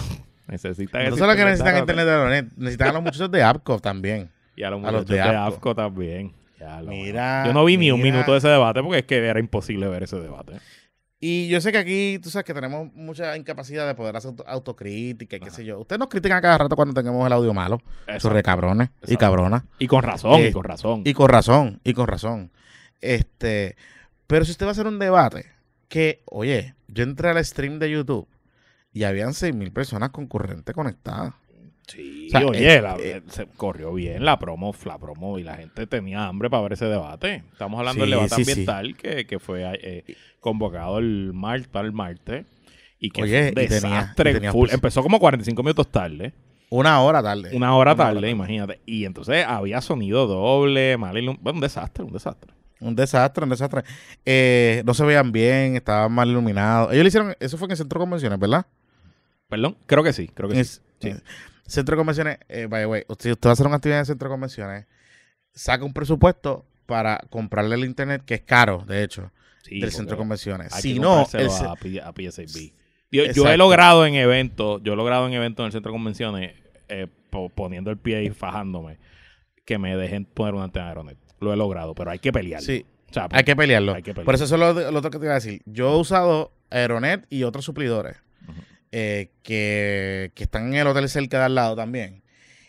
S2: Necesitan
S1: no solo que necesitan internet de Aeronet, necesitan a los muchachos de APCO también.
S2: Y a los,
S1: a los
S2: de,
S1: de
S2: de
S1: AFCO.
S2: AFCO también. Ya lo
S1: Mira,
S2: Yo no vi ni un
S1: mira.
S2: minuto de ese debate porque es que era imposible ver ese debate.
S1: Y yo sé que aquí, tú sabes que tenemos mucha incapacidad de poder hacer auto- autocrítica y qué
S2: Ajá.
S1: sé yo. Ustedes nos critican a cada rato cuando tengamos el audio malo.
S2: Exacto.
S1: Sus recabrones y
S2: Exacto.
S1: cabronas.
S2: Y con razón,
S1: Eh,
S2: y con razón.
S1: Y con razón, y con razón. Este, pero si usted va a hacer un debate, que, oye, yo entré al stream de YouTube y habían seis mil personas concurrentes conectadas.
S2: Sí,
S1: O sea,
S2: oye,
S1: eh,
S2: la-
S1: eh,
S2: se corrió bien la promo, la promo y la gente tenía hambre para ver ese debate. Estamos hablando
S1: Sí,
S2: del debate
S1: sí, sí.
S2: ambiental que, que fue eh, convocado el mar, para el martes y que
S1: Oye,
S2: fue un
S1: y tenía-
S2: desastre.
S1: y tenía
S2: full.
S1: pues-
S2: Empezó como cuarenta y cinco minutos tarde,
S1: Una hora tarde.
S2: una hora
S1: Una
S2: tarde, imagínate. Y entonces había sonido doble, mal ilum- bueno, un desastre, un desastre.
S1: Un desastre, un desastre. Eh, no se veían bien, estaban mal iluminados. Ellos lo hicieron, eso fue en el centro de convenciones, ¿verdad?
S2: Perdón, creo que sí, creo que
S1: En
S2: sí.
S1: el-
S2: Sí.
S1: Centro de convenciones, eh, by the way, si usted va a hacer una actividad en el centro de convenciones, saca un presupuesto para comprarle el internet, que es caro, de hecho,
S2: Sí,
S1: del centro de
S2: porque
S1: convenciones.
S2: hay
S1: Si
S2: que
S1: no,
S2: comprárselo
S1: el ce-
S2: a, P- a P S A B. Yo, yo he
S1: Exacto.
S2: logrado en eventos, yo he logrado en eventos en el centro de convenciones, eh, po- poniendo el pie y fajándome, que me dejen poner una antena de Aeronet. Lo he logrado, pero hay que pelearlo.
S1: sí,
S2: O sea,
S1: hay que pelearlo.
S2: hay que pelearlo.
S1: Por eso eso es lo, lo otro que te iba a decir. Yo he usado Aeronet y otros suplidores
S2: Ujú.
S1: eh, que, que están en el hotel cerca de al lado también.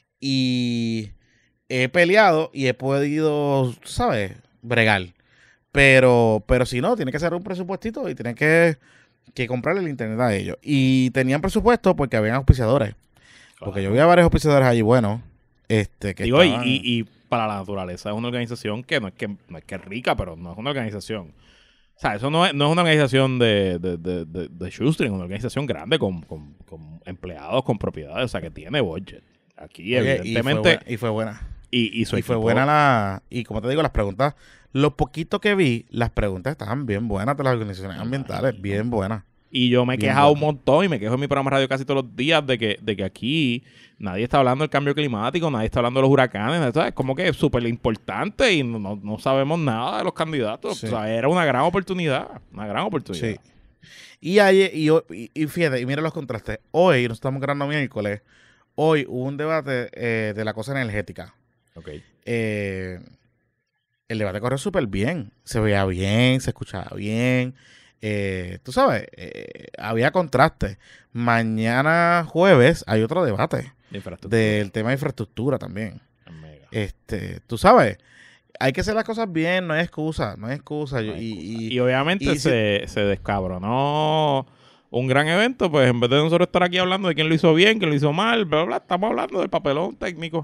S1: Y he peleado y he podido, ¿sabes? Bregar. Pero, pero si no, tiene que hacer un presupuestito y tiene que, que comprarle el internet a ellos. Y tenían presupuesto porque habían auspiciadores. Porque yo vi a varios auspiciadores allí buenos. Este, que
S2: Digo, y,
S1: estaban-
S2: y, y para la naturaleza es una organización que no es que, no es que es rica, pero no es una organización. O sea, eso no es, no es una organización de, de, de, de, de shoestring, es una organización grande con, con, con empleados, con propiedades, o sea, que tiene budget. Aquí,
S1: Oye,
S2: evidentemente.
S1: Y fue buena.
S2: Y, y, su
S1: Y fue
S2: equipo-
S1: buena la... Y como te digo, las preguntas... Lo poquito que vi, las preguntas estaban bien buenas de las organizaciones ambientales. Bien buenas.
S2: Y yo me he
S1: Bien
S2: quejado
S1: bueno.
S2: un montón y me quejo en mi programa de radio casi todos los días de que, de que aquí nadie está hablando del cambio climático, nadie está hablando de los huracanes. ¿Sabes? Como que es súper importante y no, no, no sabemos nada de los candidatos.
S1: Sí.
S2: O sea, era una gran oportunidad. Una gran oportunidad.
S1: Sí. Y, ayer, y, hoy- y, y fíjate, y mira los contrastes. Hoy, nos estamos grabando miércoles, hoy hubo un debate eh, de la cosa energética.
S2: Ok.
S1: Eh, el debate corrió súper bien. Se veía bien, se escuchaba bien. Eh, tú sabes, eh, había contraste. Mañana jueves hay otro debate
S2: De infraestructura.
S1: del tema de infraestructura también.
S2: Mega.
S1: Este, tú sabes, hay que hacer las cosas bien, no hay excusa, no hay excusa. Yo-
S2: No hay
S1: y,
S2: excusa.
S1: y-
S2: Y obviamente
S1: y si-
S2: se, se descabronó un gran evento, pues en vez de nosotros estar aquí hablando de quién lo hizo bien, quién lo hizo mal, bla, bla, bla, estamos hablando del papelón técnico.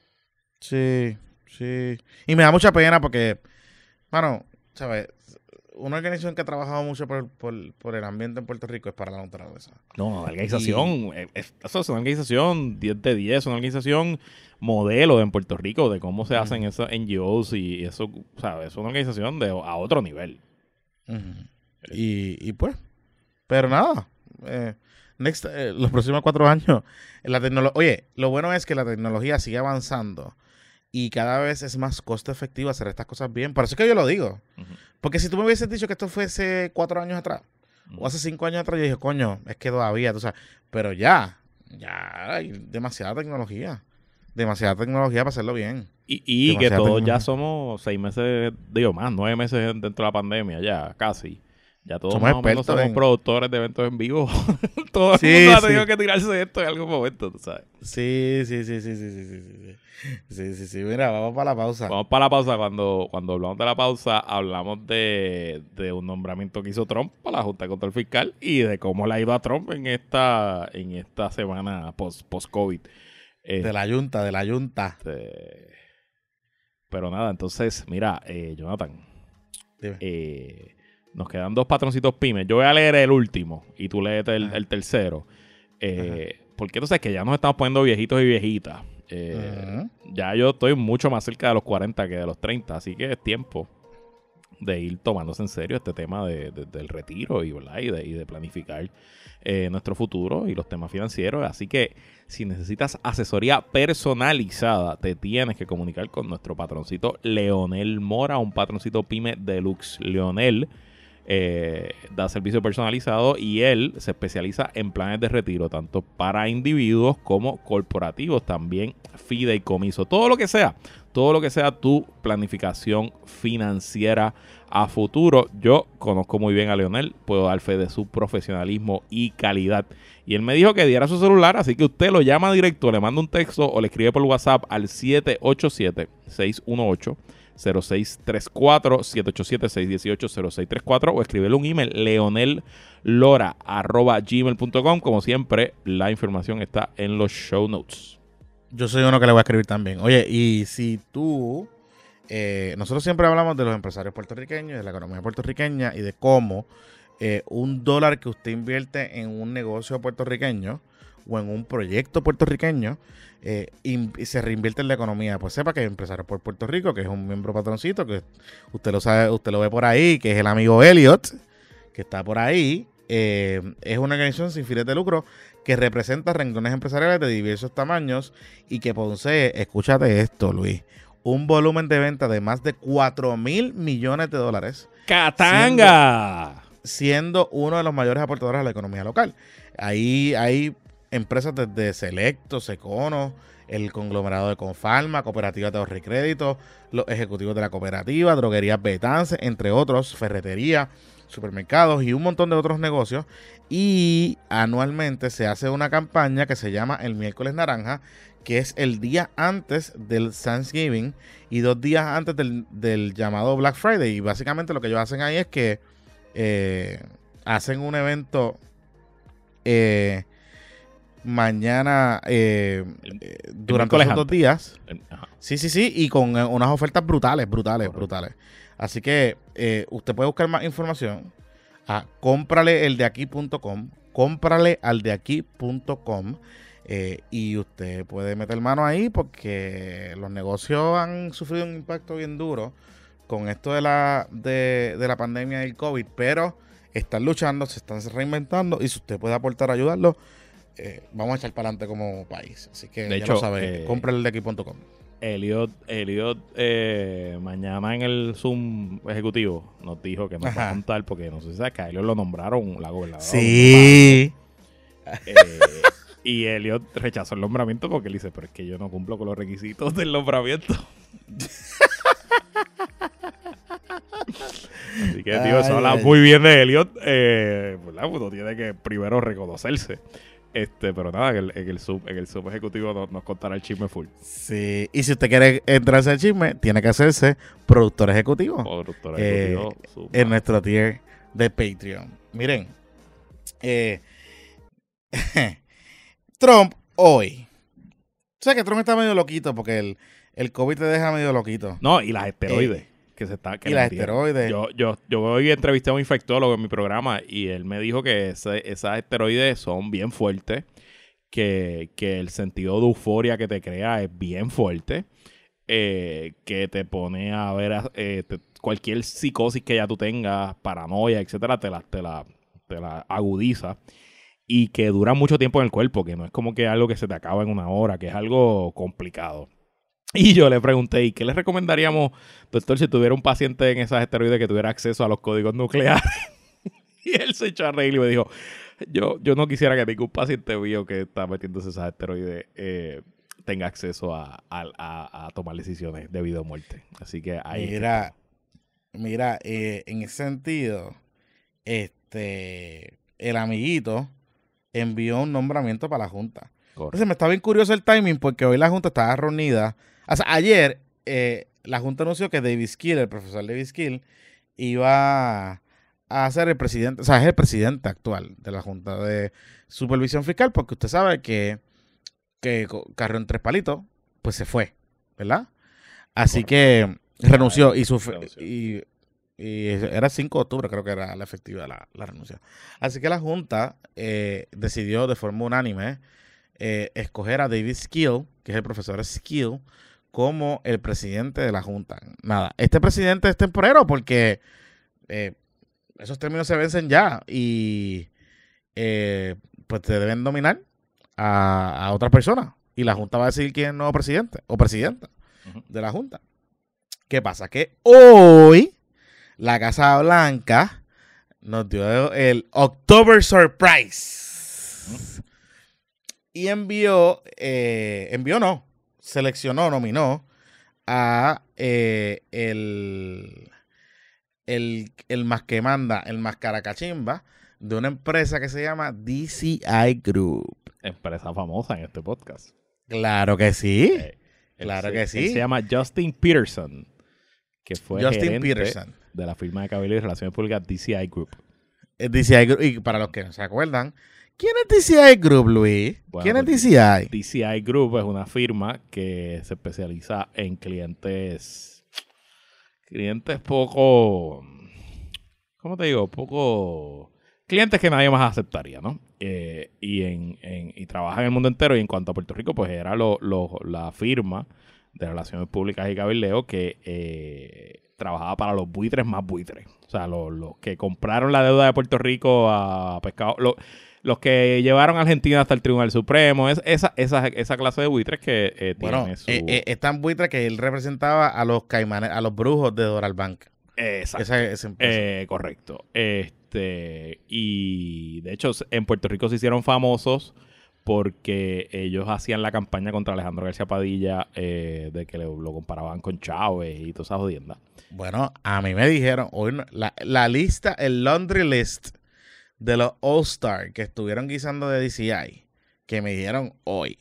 S1: sí, sí. Y me da mucha pena porque, bueno, ¿sabes? Una organización que ha trabajado mucho por, por, por el ambiente en Puerto Rico es para la naturaleza.
S2: No, la organización, eh, es, eso es una organización diez de diez, una organización modelo en Puerto Rico de cómo se hacen esas N G Os y eso, ¿sabes? Es una organización de a otro nivel.
S1: Ujú. y, y pues, pero nada, eh, next, eh, los próximos cuatro años, la tecnología, oye, lo bueno es que la tecnología sigue avanzando y cada vez es más costo efectivo hacer estas cosas bien. Por eso es que yo lo digo.
S2: Ujú.
S1: Porque si tú me hubieses dicho que esto fuese cuatro años atrás, o hace cinco años atrás, yo dije, coño, es que todavía, tú sabes, pero ya, ya hay demasiada tecnología, demasiada tecnología para hacerlo bien.
S2: Y, y que
S1: Demasiada
S2: todos ya
S1: tecnología.
S2: somos seis meses, digo más, nueve meses dentro de la pandemia ya, casi. Ya todos
S1: Somos
S2: más o menos
S1: expertos
S2: somos
S1: en-
S2: productores de eventos en vivo. Todo
S1: Sí,
S2: el mundo ha
S1: sí.
S2: tenido que tirarse de esto en algún momento, tú sabes.
S1: Sí, sí, sí, sí, sí, sí, sí, sí. Sí, sí, sí, mira, vamos para la pausa.
S2: Vamos para la pausa. Cuando, cuando hablamos de la pausa, hablamos de, de un nombramiento que hizo Trump para la Junta de Control Fiscal y de cómo le ha ido a Trump en esta, en esta semana post, post-COVID. Eh,
S1: De la yunta, de la yunta.
S2: este, pero nada, entonces, mira, eh, Jonathan,
S1: Dime.
S2: eh, nos quedan dos patroncitos pymes. Yo voy a leer el último y tú lees el,
S1: Ajá.
S2: el tercero. Eh, porque tú sabes que ya nos estamos poniendo viejitos y viejitas. Eh,
S1: Ujú.
S2: Ya yo estoy mucho más cerca de los cuarenta que de los treinta, así que es tiempo de ir tomándose en serio este tema de, de- del retiro y, ¿verdad? y, de, y de planificar eh, nuestro futuro y los temas financieros. Así que si necesitas asesoría personalizada, te tienes que comunicar con nuestro patroncito Leonel Mora, un patroncito pyme deluxe. Leonel eh, da servicio personalizado y él se especializa en planes de retiro, tanto para individuos como corporativos, también fideicomiso, todo lo que sea, todo lo que sea tu planificación financiera a futuro. Yo conozco muy bien a Leonel, puedo dar fe de su profesionalismo y calidad. Y él me dijo que diera su celular, así que usted lo llama directo, le manda un texto o le escribe por WhatsApp al siete ocho siete, seis uno ocho, cero seis tres cuatro, siete ocho siete, seis uno ocho, cero seis tres cuatro o escribirle un email leonellora arroba gmail punto com. Como siempre, la información está en los show notes.
S1: Yo soy uno que le voy a escribir también. Oye, y si tú... Eh, nosotros siempre hablamos de los empresarios puertorriqueños, de la economía puertorriqueña y de cómo eh, un dólar que usted invierte en un negocio puertorriqueño o en un proyecto puertorriqueño eh, y se reinvierte en la economía. Pues sepa que Empresarios por Puerto Rico, que es un miembro patroncito, que usted lo sabe, usted lo ve por ahí, que es el amigo Elliot, que está por ahí, eh, es una organización sin fines de lucro que representa renglones empresariales de diversos tamaños y que posee, escúchate esto, Luis, un volumen de venta de más de cuatro mil millones de dólares.
S2: ¡Catanga!
S1: Siendo, siendo uno de los mayores aportadores a la economía local. Ahí hay empresas desde Selectos, Econo, el conglomerado de Confarma, Cooperativa de Ahorro y Crédito, los ejecutivos de la cooperativa, Droguerías Betance, entre otros, ferretería, supermercados y un montón de otros negocios. Y anualmente se hace una campaña que se llama el Miércoles Naranja, que es el día antes del Thanksgiving y dos días antes del, del llamado Black Friday. Y básicamente lo que ellos hacen ahí es que eh, hacen un evento eh, mañana eh,
S2: el,
S1: durante
S2: el
S1: esos dos días.
S2: El,
S1: sí, sí, sí, y con eh, unas ofertas brutales, brutales, Correcto. brutales. Así que eh, usted puede buscar más información a cómprale el de aquí punto com, cómprale al de aquí punto com. Eh, y usted puede meter mano ahí porque los negocios han sufrido un impacto bien duro con esto de la de, de la pandemia del COVID, pero están luchando, se están reinventando y si usted puede aportar a ayudarlos, eh, vamos a echar para adelante como país. Así que
S2: de
S1: ya
S2: hecho,
S1: lo sabe,
S2: eh,
S1: cómprale el de aquí punto com.
S2: Elliot, Elliot eh, mañana en el Zoom ejecutivo nos dijo que nos Ajá. va a contar porque no sé si sabes que a Elliot lo nombraron la gobernadora.
S1: Sí.
S2: Eh, y Elliot rechazó el nombramiento porque él dice, pero es que yo no cumplo con los requisitos del nombramiento. Así que, tío, eso habla muy bien de Elliot. Eh, ¿verdad? Uno tiene que primero reconocerse. Este, pero nada, en el, en el, sub, en el sub ejecutivo nos, nos contará el chisme full.
S1: Sí, y si usted quiere entrarse al chisme, tiene que hacerse productor ejecutivo.
S2: Productor ejecutivo.
S1: Eh, en nuestro tier de Patreon. Miren, eh, Trump hoy. O sea que Trump está medio loquito porque el, el COVID te deja medio loquito.
S2: No, y las esteroides. Eh, que se está, que
S1: y las esteroides.
S2: Yo, yo, yo hoy entrevisté a un infectólogo en mi programa y él me dijo que ese, esas esteroides son bien fuertes, que, que el sentido de euforia que te crea es bien fuerte, eh, que te pone a ver eh, te, cualquier psicosis que ya tú tengas, paranoia, etcétera, te la, te la, te la agudiza y que dura mucho tiempo en el cuerpo, que no es como que algo que se te acaba en una hora, que es algo complicado. Y yo le pregunté, ¿y qué le recomendaríamos, doctor, si tuviera un paciente en esas esteroides que tuviera acceso a los códigos nucleares? Y él se echó a reír y me dijo, yo, yo no quisiera que ningún paciente mío que está metiéndose esas esteroides eh, tenga acceso a, a, a, a tomar decisiones de vida o muerte. Así que ahí...
S1: Mira, mira eh, en ese sentido, este, el amiguito envió un nombramiento para la Junta. Correcto. Entonces me está bien curioso el timing porque hoy la Junta estaba reunida. O sea, ayer eh, la Junta anunció que David Skill, el profesor David Skill, iba a ser el presidente, o sea, es el presidente actual de la Junta de Supervisión Fiscal, porque usted sabe que, que Carrión en Tres Palitos, pues se fue, ¿verdad? Así bueno, que renunció y su y, y era cinco de octubre, creo que era la efectiva la, la renuncia. Así que la Junta eh, decidió de forma unánime eh, escoger a David Skill, que es el profesor Skill, como el presidente de la Junta. Nada, este presidente es temporero porque eh, esos términos se vencen ya y eh, pues te deben dominar a, a otra persona y la Junta va a decidir quién es el nuevo presidente o presidenta uh-huh. de la Junta. ¿Qué pasa? Que hoy la Casa Blanca nos dio el October Surprise. Y envió, eh, envió no, seleccionó, nominó a eh, el, el, el más que manda, el más caracachimba de una empresa que se llama D C I Group.
S2: Empresa famosa en este podcast.
S1: Claro que sí.
S2: Eh,
S1: claro
S2: se,
S1: que sí.
S2: Se llama Justin Peterson, que fue
S1: Justin
S2: gerente
S1: Peterson.
S2: de la firma de cabildo y relaciones públicas D C I Group.
S1: El D C I Group, y para los que no se acuerdan, ¿quién es D C I Group, Luis?
S2: Bueno,
S1: ¿Quién es
S2: pues,
S1: D C I?
S2: D C I Group es una firma que se especializa en clientes, clientes poco, ¿cómo te digo? Poco, clientes que nadie más aceptaría, ¿no? Eh, y, en, en, y trabaja en el mundo entero. Y en cuanto a Puerto Rico, pues era lo, lo, la firma de relaciones públicas y cabildeo que eh, trabajaba para los buitres más buitres. O sea, los, los que compraron la deuda de Puerto Rico a pescado, los, los que llevaron a Argentina hasta el Tribunal Supremo, es, esa, esa, esa clase de buitres que eh,
S1: Bueno,
S2: tiene su...
S1: eh, eh, es tan buitre que él representaba a los caimanes, a los brujos de Doral Bank.
S2: Exacto.
S1: Esa, esa empresa.
S2: Eh, correcto. Este, y de hecho, en Puerto Rico se hicieron famosos porque ellos hacían la campaña contra Alejandro García Padilla, eh, de que lo, lo comparaban con Chávez y todas esas jodiendas.
S1: Bueno, a mí me dijeron, hoy no- la, la lista, el laundry list de los All-Star que estuvieron guisando de D C I, que me dijeron hoy,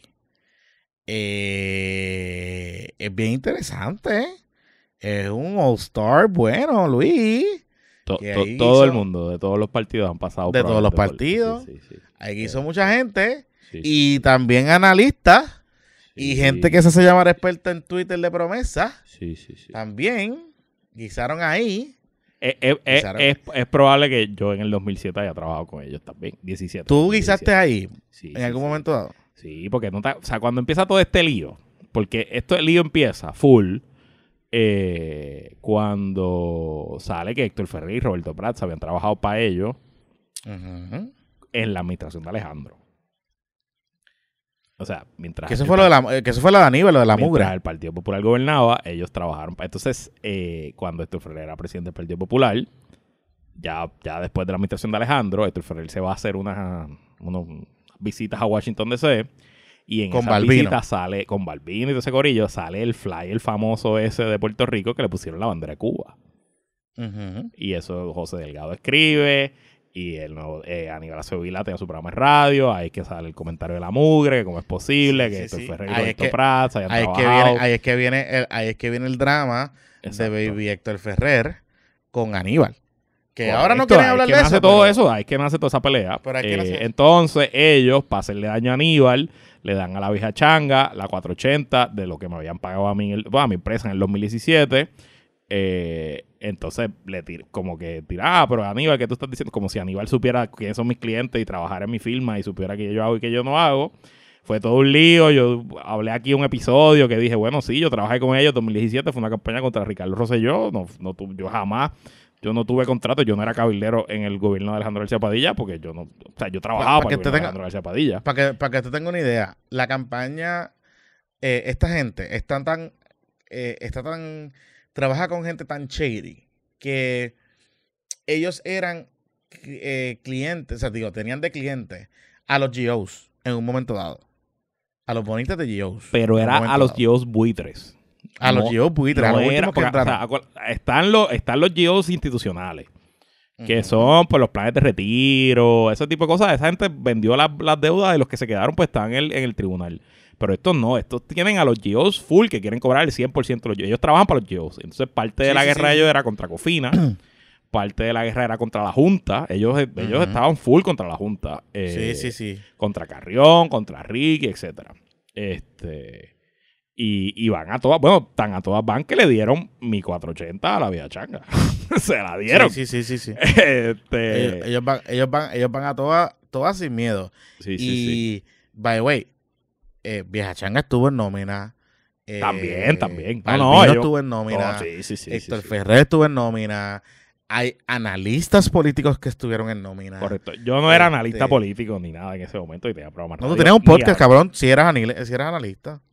S1: eh, es bien interesante, ¿eh? Es un All-Star bueno, Luis.
S2: To-
S1: Que
S2: to-
S1: ahí
S2: todo el
S1: hizo-
S2: mundo, de todos los partidos han pasado.
S1: De todos los
S2: probablemente por-
S1: partidos.
S2: sí, sí, sí.
S1: Ahí
S2: Eh,
S1: hizo mucha gente
S2: sí,
S1: y
S2: sí,
S1: también analistas y
S2: sí.
S1: gente que se hace llamar experta en Twitter de promesa.
S2: Sí, sí, sí.
S1: También guisaron ahí.
S2: Eh, eh, eh,
S1: Guisaron.
S2: es, es probable que yo en el dos mil siete haya trabajado con ellos también. diecisiete.
S1: ¿Tú guisaste ahí
S2: Sí,
S1: en
S2: sí,
S1: algún
S2: sí.
S1: momento dado?
S2: Sí, porque no te- o sea, cuando empieza todo este lío, porque esto el lío empieza full eh, cuando sale que Héctor Ferrer y Roberto Prats habían trabajado para ellos
S1: Ujú.
S2: en la administración de Alejandro. O sea, mientras
S1: Que eso
S2: el
S1: fue lo de la, que eso fue lo de Aníbal, lo de la
S2: mientras
S1: mugre.
S2: el Partido Popular gobernaba, ellos trabajaron. pa- Entonces, eh, cuando Héctor Ferrer era presidente del Partido Popular, ya, ya después de la administración de Alejandro, Héctor Ferrer se va a hacer unas, unos visitas a Washington D C y en
S1: Con
S2: esas
S1: Balbino.
S2: visitas sale, con Balbino y todo ese corillo, sale el fly, el famoso ese de Puerto Rico que le pusieron la bandera de Cuba.
S1: Ujú.
S2: Y eso José Delgado escribe. Y el nuevo, eh, Aníbal Acevedo Vilá tiene su programa de radio. Ahí es que sale el comentario de la mugre, que cómo es posible,
S1: Sí,
S2: que
S1: sí,
S2: Héctor
S1: sí.
S2: Ferrer y
S1: Ahí es
S2: Roberto
S1: que-
S2: Prats hayan
S1: Ahí es, que
S2: trabajado.
S1: viene, ahí, es que viene el, ahí es que viene el drama
S2: Exacto.
S1: de Baby Héctor Ferrer con Aníbal. Que
S2: Correcto,
S1: ahora no quieren
S2: ahí
S1: hablar
S2: es que
S1: de
S2: nace
S1: eso.
S2: todo
S1: pero-
S2: eso, ahí es que nace toda esa pelea.
S1: Pero ahí es que
S2: Eh,
S1: nace eso.
S2: entonces, ellos, para hacerle daño a Aníbal, le dan a la vieja changa la cuatrocientos ochenta de lo que me habían pagado a mí, en el- bueno, a mi empresa en el dos mil diecisiete. Eh, entonces, le tir- como que tira, ah, pero Aníbal, ¿qué tú estás diciendo? Como si Aníbal supiera quiénes son mis clientes y trabajara en mi firma y supiera qué yo hago y qué yo no hago. Fue todo un lío. Yo hablé aquí un episodio que dije, bueno, sí, yo trabajé con ellos en dos mil diecisiete, fue una campaña contra Ricardo Rosselló. No, no, tu- yo jamás, yo no tuve contrato, yo no era cabildero en el gobierno de Alejandro García Padilla porque yo no, o sea, yo trabajaba
S1: Pa-
S2: para,
S1: pa' que
S2: el
S1: te
S2: gobierno de
S1: tenga-
S2: Alejandro García Padilla.
S1: Para que, para que tú tengas una idea, la campaña, eh, esta gente está tan, eh, está tan, trabaja con gente tan shady que ellos eran eh, clientes, o sea, digo, tenían de clientes a los G Os en un momento dado. A los bonitas de G Os.
S2: Pero
S1: en un
S2: era
S1: momento
S2: a los
S1: dado.
S2: G Os buitres.
S1: A los
S2: No-
S1: G Os buitres, a
S2: no
S1: los
S2: era
S1: últimos que
S2: porque, o sea,
S1: entraron.
S2: acu- están los, están los G Os institucionales. Que
S1: Ujú.
S2: son pues los planes de retiro, ese tipo de cosas. Esa gente vendió las, las deudas y los que se quedaron pues están en el, en el tribunal. Pero estos no, estos tienen a los G Os full que quieren cobrar el cien por ciento de los G Os. Ellos trabajan para los G Os. Entonces parte de
S1: Sí,
S2: la
S1: sí,
S2: guerra
S1: sí.
S2: de ellos era contra Cofina. Parte de la guerra era contra la Junta. Ellos, ellos
S1: Ujú.
S2: estaban full contra la Junta.
S1: Sí,
S2: Eh,
S1: sí, sí.
S2: Contra Carrión, contra Ricky, etcétera. Este... Y, y van a todas, bueno, tan a todas van que le dieron mi cuatrocientos ochenta a la vieja changa. Se la dieron.
S1: Sí, sí, sí, sí, sí.
S2: Este,
S1: Ellos, ellos van, ellos van, ellos van a todas, todas sin miedo.
S2: sí, sí,
S1: y,
S2: sí.
S1: by the way, eh, Vieja Changa estuvo en nómina. eh,
S2: También, también. No,
S1: Balbino
S2: no, ellos-
S1: estuvo en nómina.
S2: Oh, sí, sí, sí,
S1: Héctor
S2: sí, sí.
S1: Ferrer estuvo en nómina. Hay analistas políticos que estuvieron en nómina.
S2: Correcto. Yo no era
S1: Este-
S2: analista político ni nada en ese momento y tenía programas
S1: No, tú
S2: radio,
S1: tenías un
S2: ni
S1: podcast,
S2: a-
S1: cabrón, si eras, anil- si eras analista.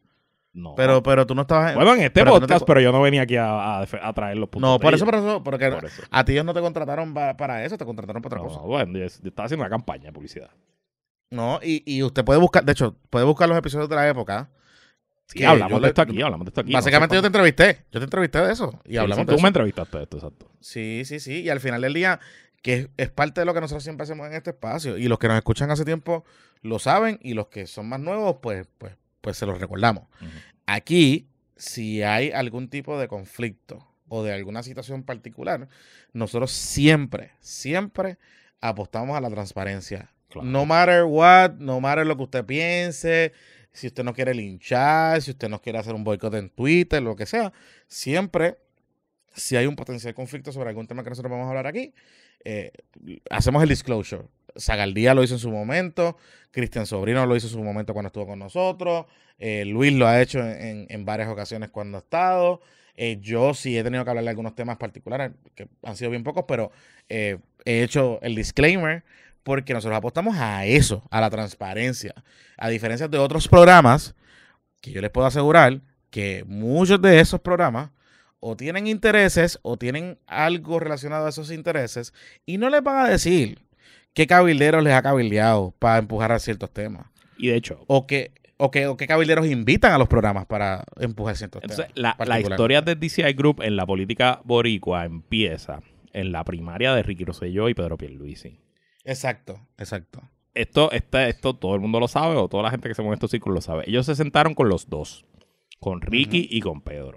S2: No.
S1: Pero, pero tú no estabas...
S2: Bueno, en este
S1: pero
S2: podcast,
S1: no te,
S2: pero yo no venía aquí a, a, a traer los puntos.
S1: No, por
S2: de
S1: eso,
S2: ella.
S1: por eso, porque
S2: Por eso.
S1: a ti ellos no te contrataron para, para eso, te contrataron para otra
S2: No,
S1: cosa.
S2: no, bueno, yo, yo estaba haciendo una campaña de publicidad.
S1: No, y, y usted puede buscar, de hecho, puede buscar los episodios de la época.
S2: Sí, hablamos de esto aquí, hablamos de esto aquí.
S1: Básicamente
S2: no sé
S1: yo te entrevisté, yo te entrevisté de eso y
S2: sí,
S1: hablamos
S2: sí,
S1: de
S2: tú
S1: eso.
S2: me entrevistaste de esto, exacto.
S1: Sí, sí, sí, y al final del día, que es, es parte de lo que nosotros siempre hacemos en este espacio, y los que nos escuchan hace tiempo lo saben, y los que son más nuevos, pues, pues, pues se los recordamos. Uh-huh. Aquí, si hay algún tipo de conflicto o de alguna situación particular, nosotros siempre, siempre apostamos a la transparencia. Claro. No matter what, no matter lo que usted piense, si usted no quiere linchar, si usted no quiere hacer un boicot en Twitter, lo que sea, siempre, si hay un potencial conflicto sobre algún tema que nosotros vamos a hablar aquí, eh, hacemos el disclosure. Zagaldía lo hizo en su momento, Cristian Sobrino lo hizo en su momento cuando estuvo con nosotros, eh, Luis lo ha hecho en, en, en varias ocasiones cuando ha estado, eh, yo sí he tenido que hablar de algunos temas particulares, que han sido bien pocos, pero eh, he hecho el disclaimer, porque nosotros apostamos a eso, a la transparencia. A diferencia de otros programas, que yo les puedo asegurar que muchos de esos programas o tienen intereses o tienen algo relacionado a esos intereses y no les van a decir qué cabilderos les ha cabildeado para empujar a ciertos temas.
S2: Y de hecho...
S1: O que, o que, o qué cabilderos invitan a los programas para empujar ciertos
S2: entonces,
S1: temas.
S2: La, la historia de D C I Group en la política boricua empieza en la primaria de Ricky Rosselló y Pedro Pierluisi.
S1: Exacto, exacto.
S2: Esto, esto, esto todo el mundo lo sabe, o toda la gente que se mueve en estos círculos lo sabe. Ellos se sentaron con los dos, con Ricky uh-huh. y con Pedro.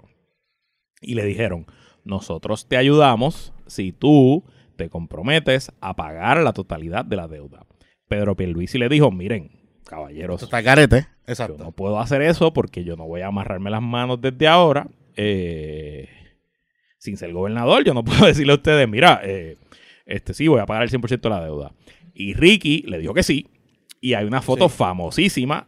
S2: Y le dijeron, nosotros te ayudamos si tú te comprometes a pagar la totalidad de la deuda. Pedro Pierluisi le dijo, miren, caballeros,
S1: esto está carete. Exacto.
S2: Yo no puedo hacer eso porque yo no voy a amarrarme las manos desde ahora. Eh, sin ser gobernador, yo no puedo decirle a ustedes, mira, eh, este sí, voy a pagar el cien por ciento de la deuda. Y Ricky le dijo que sí. Y hay una foto sí. famosísima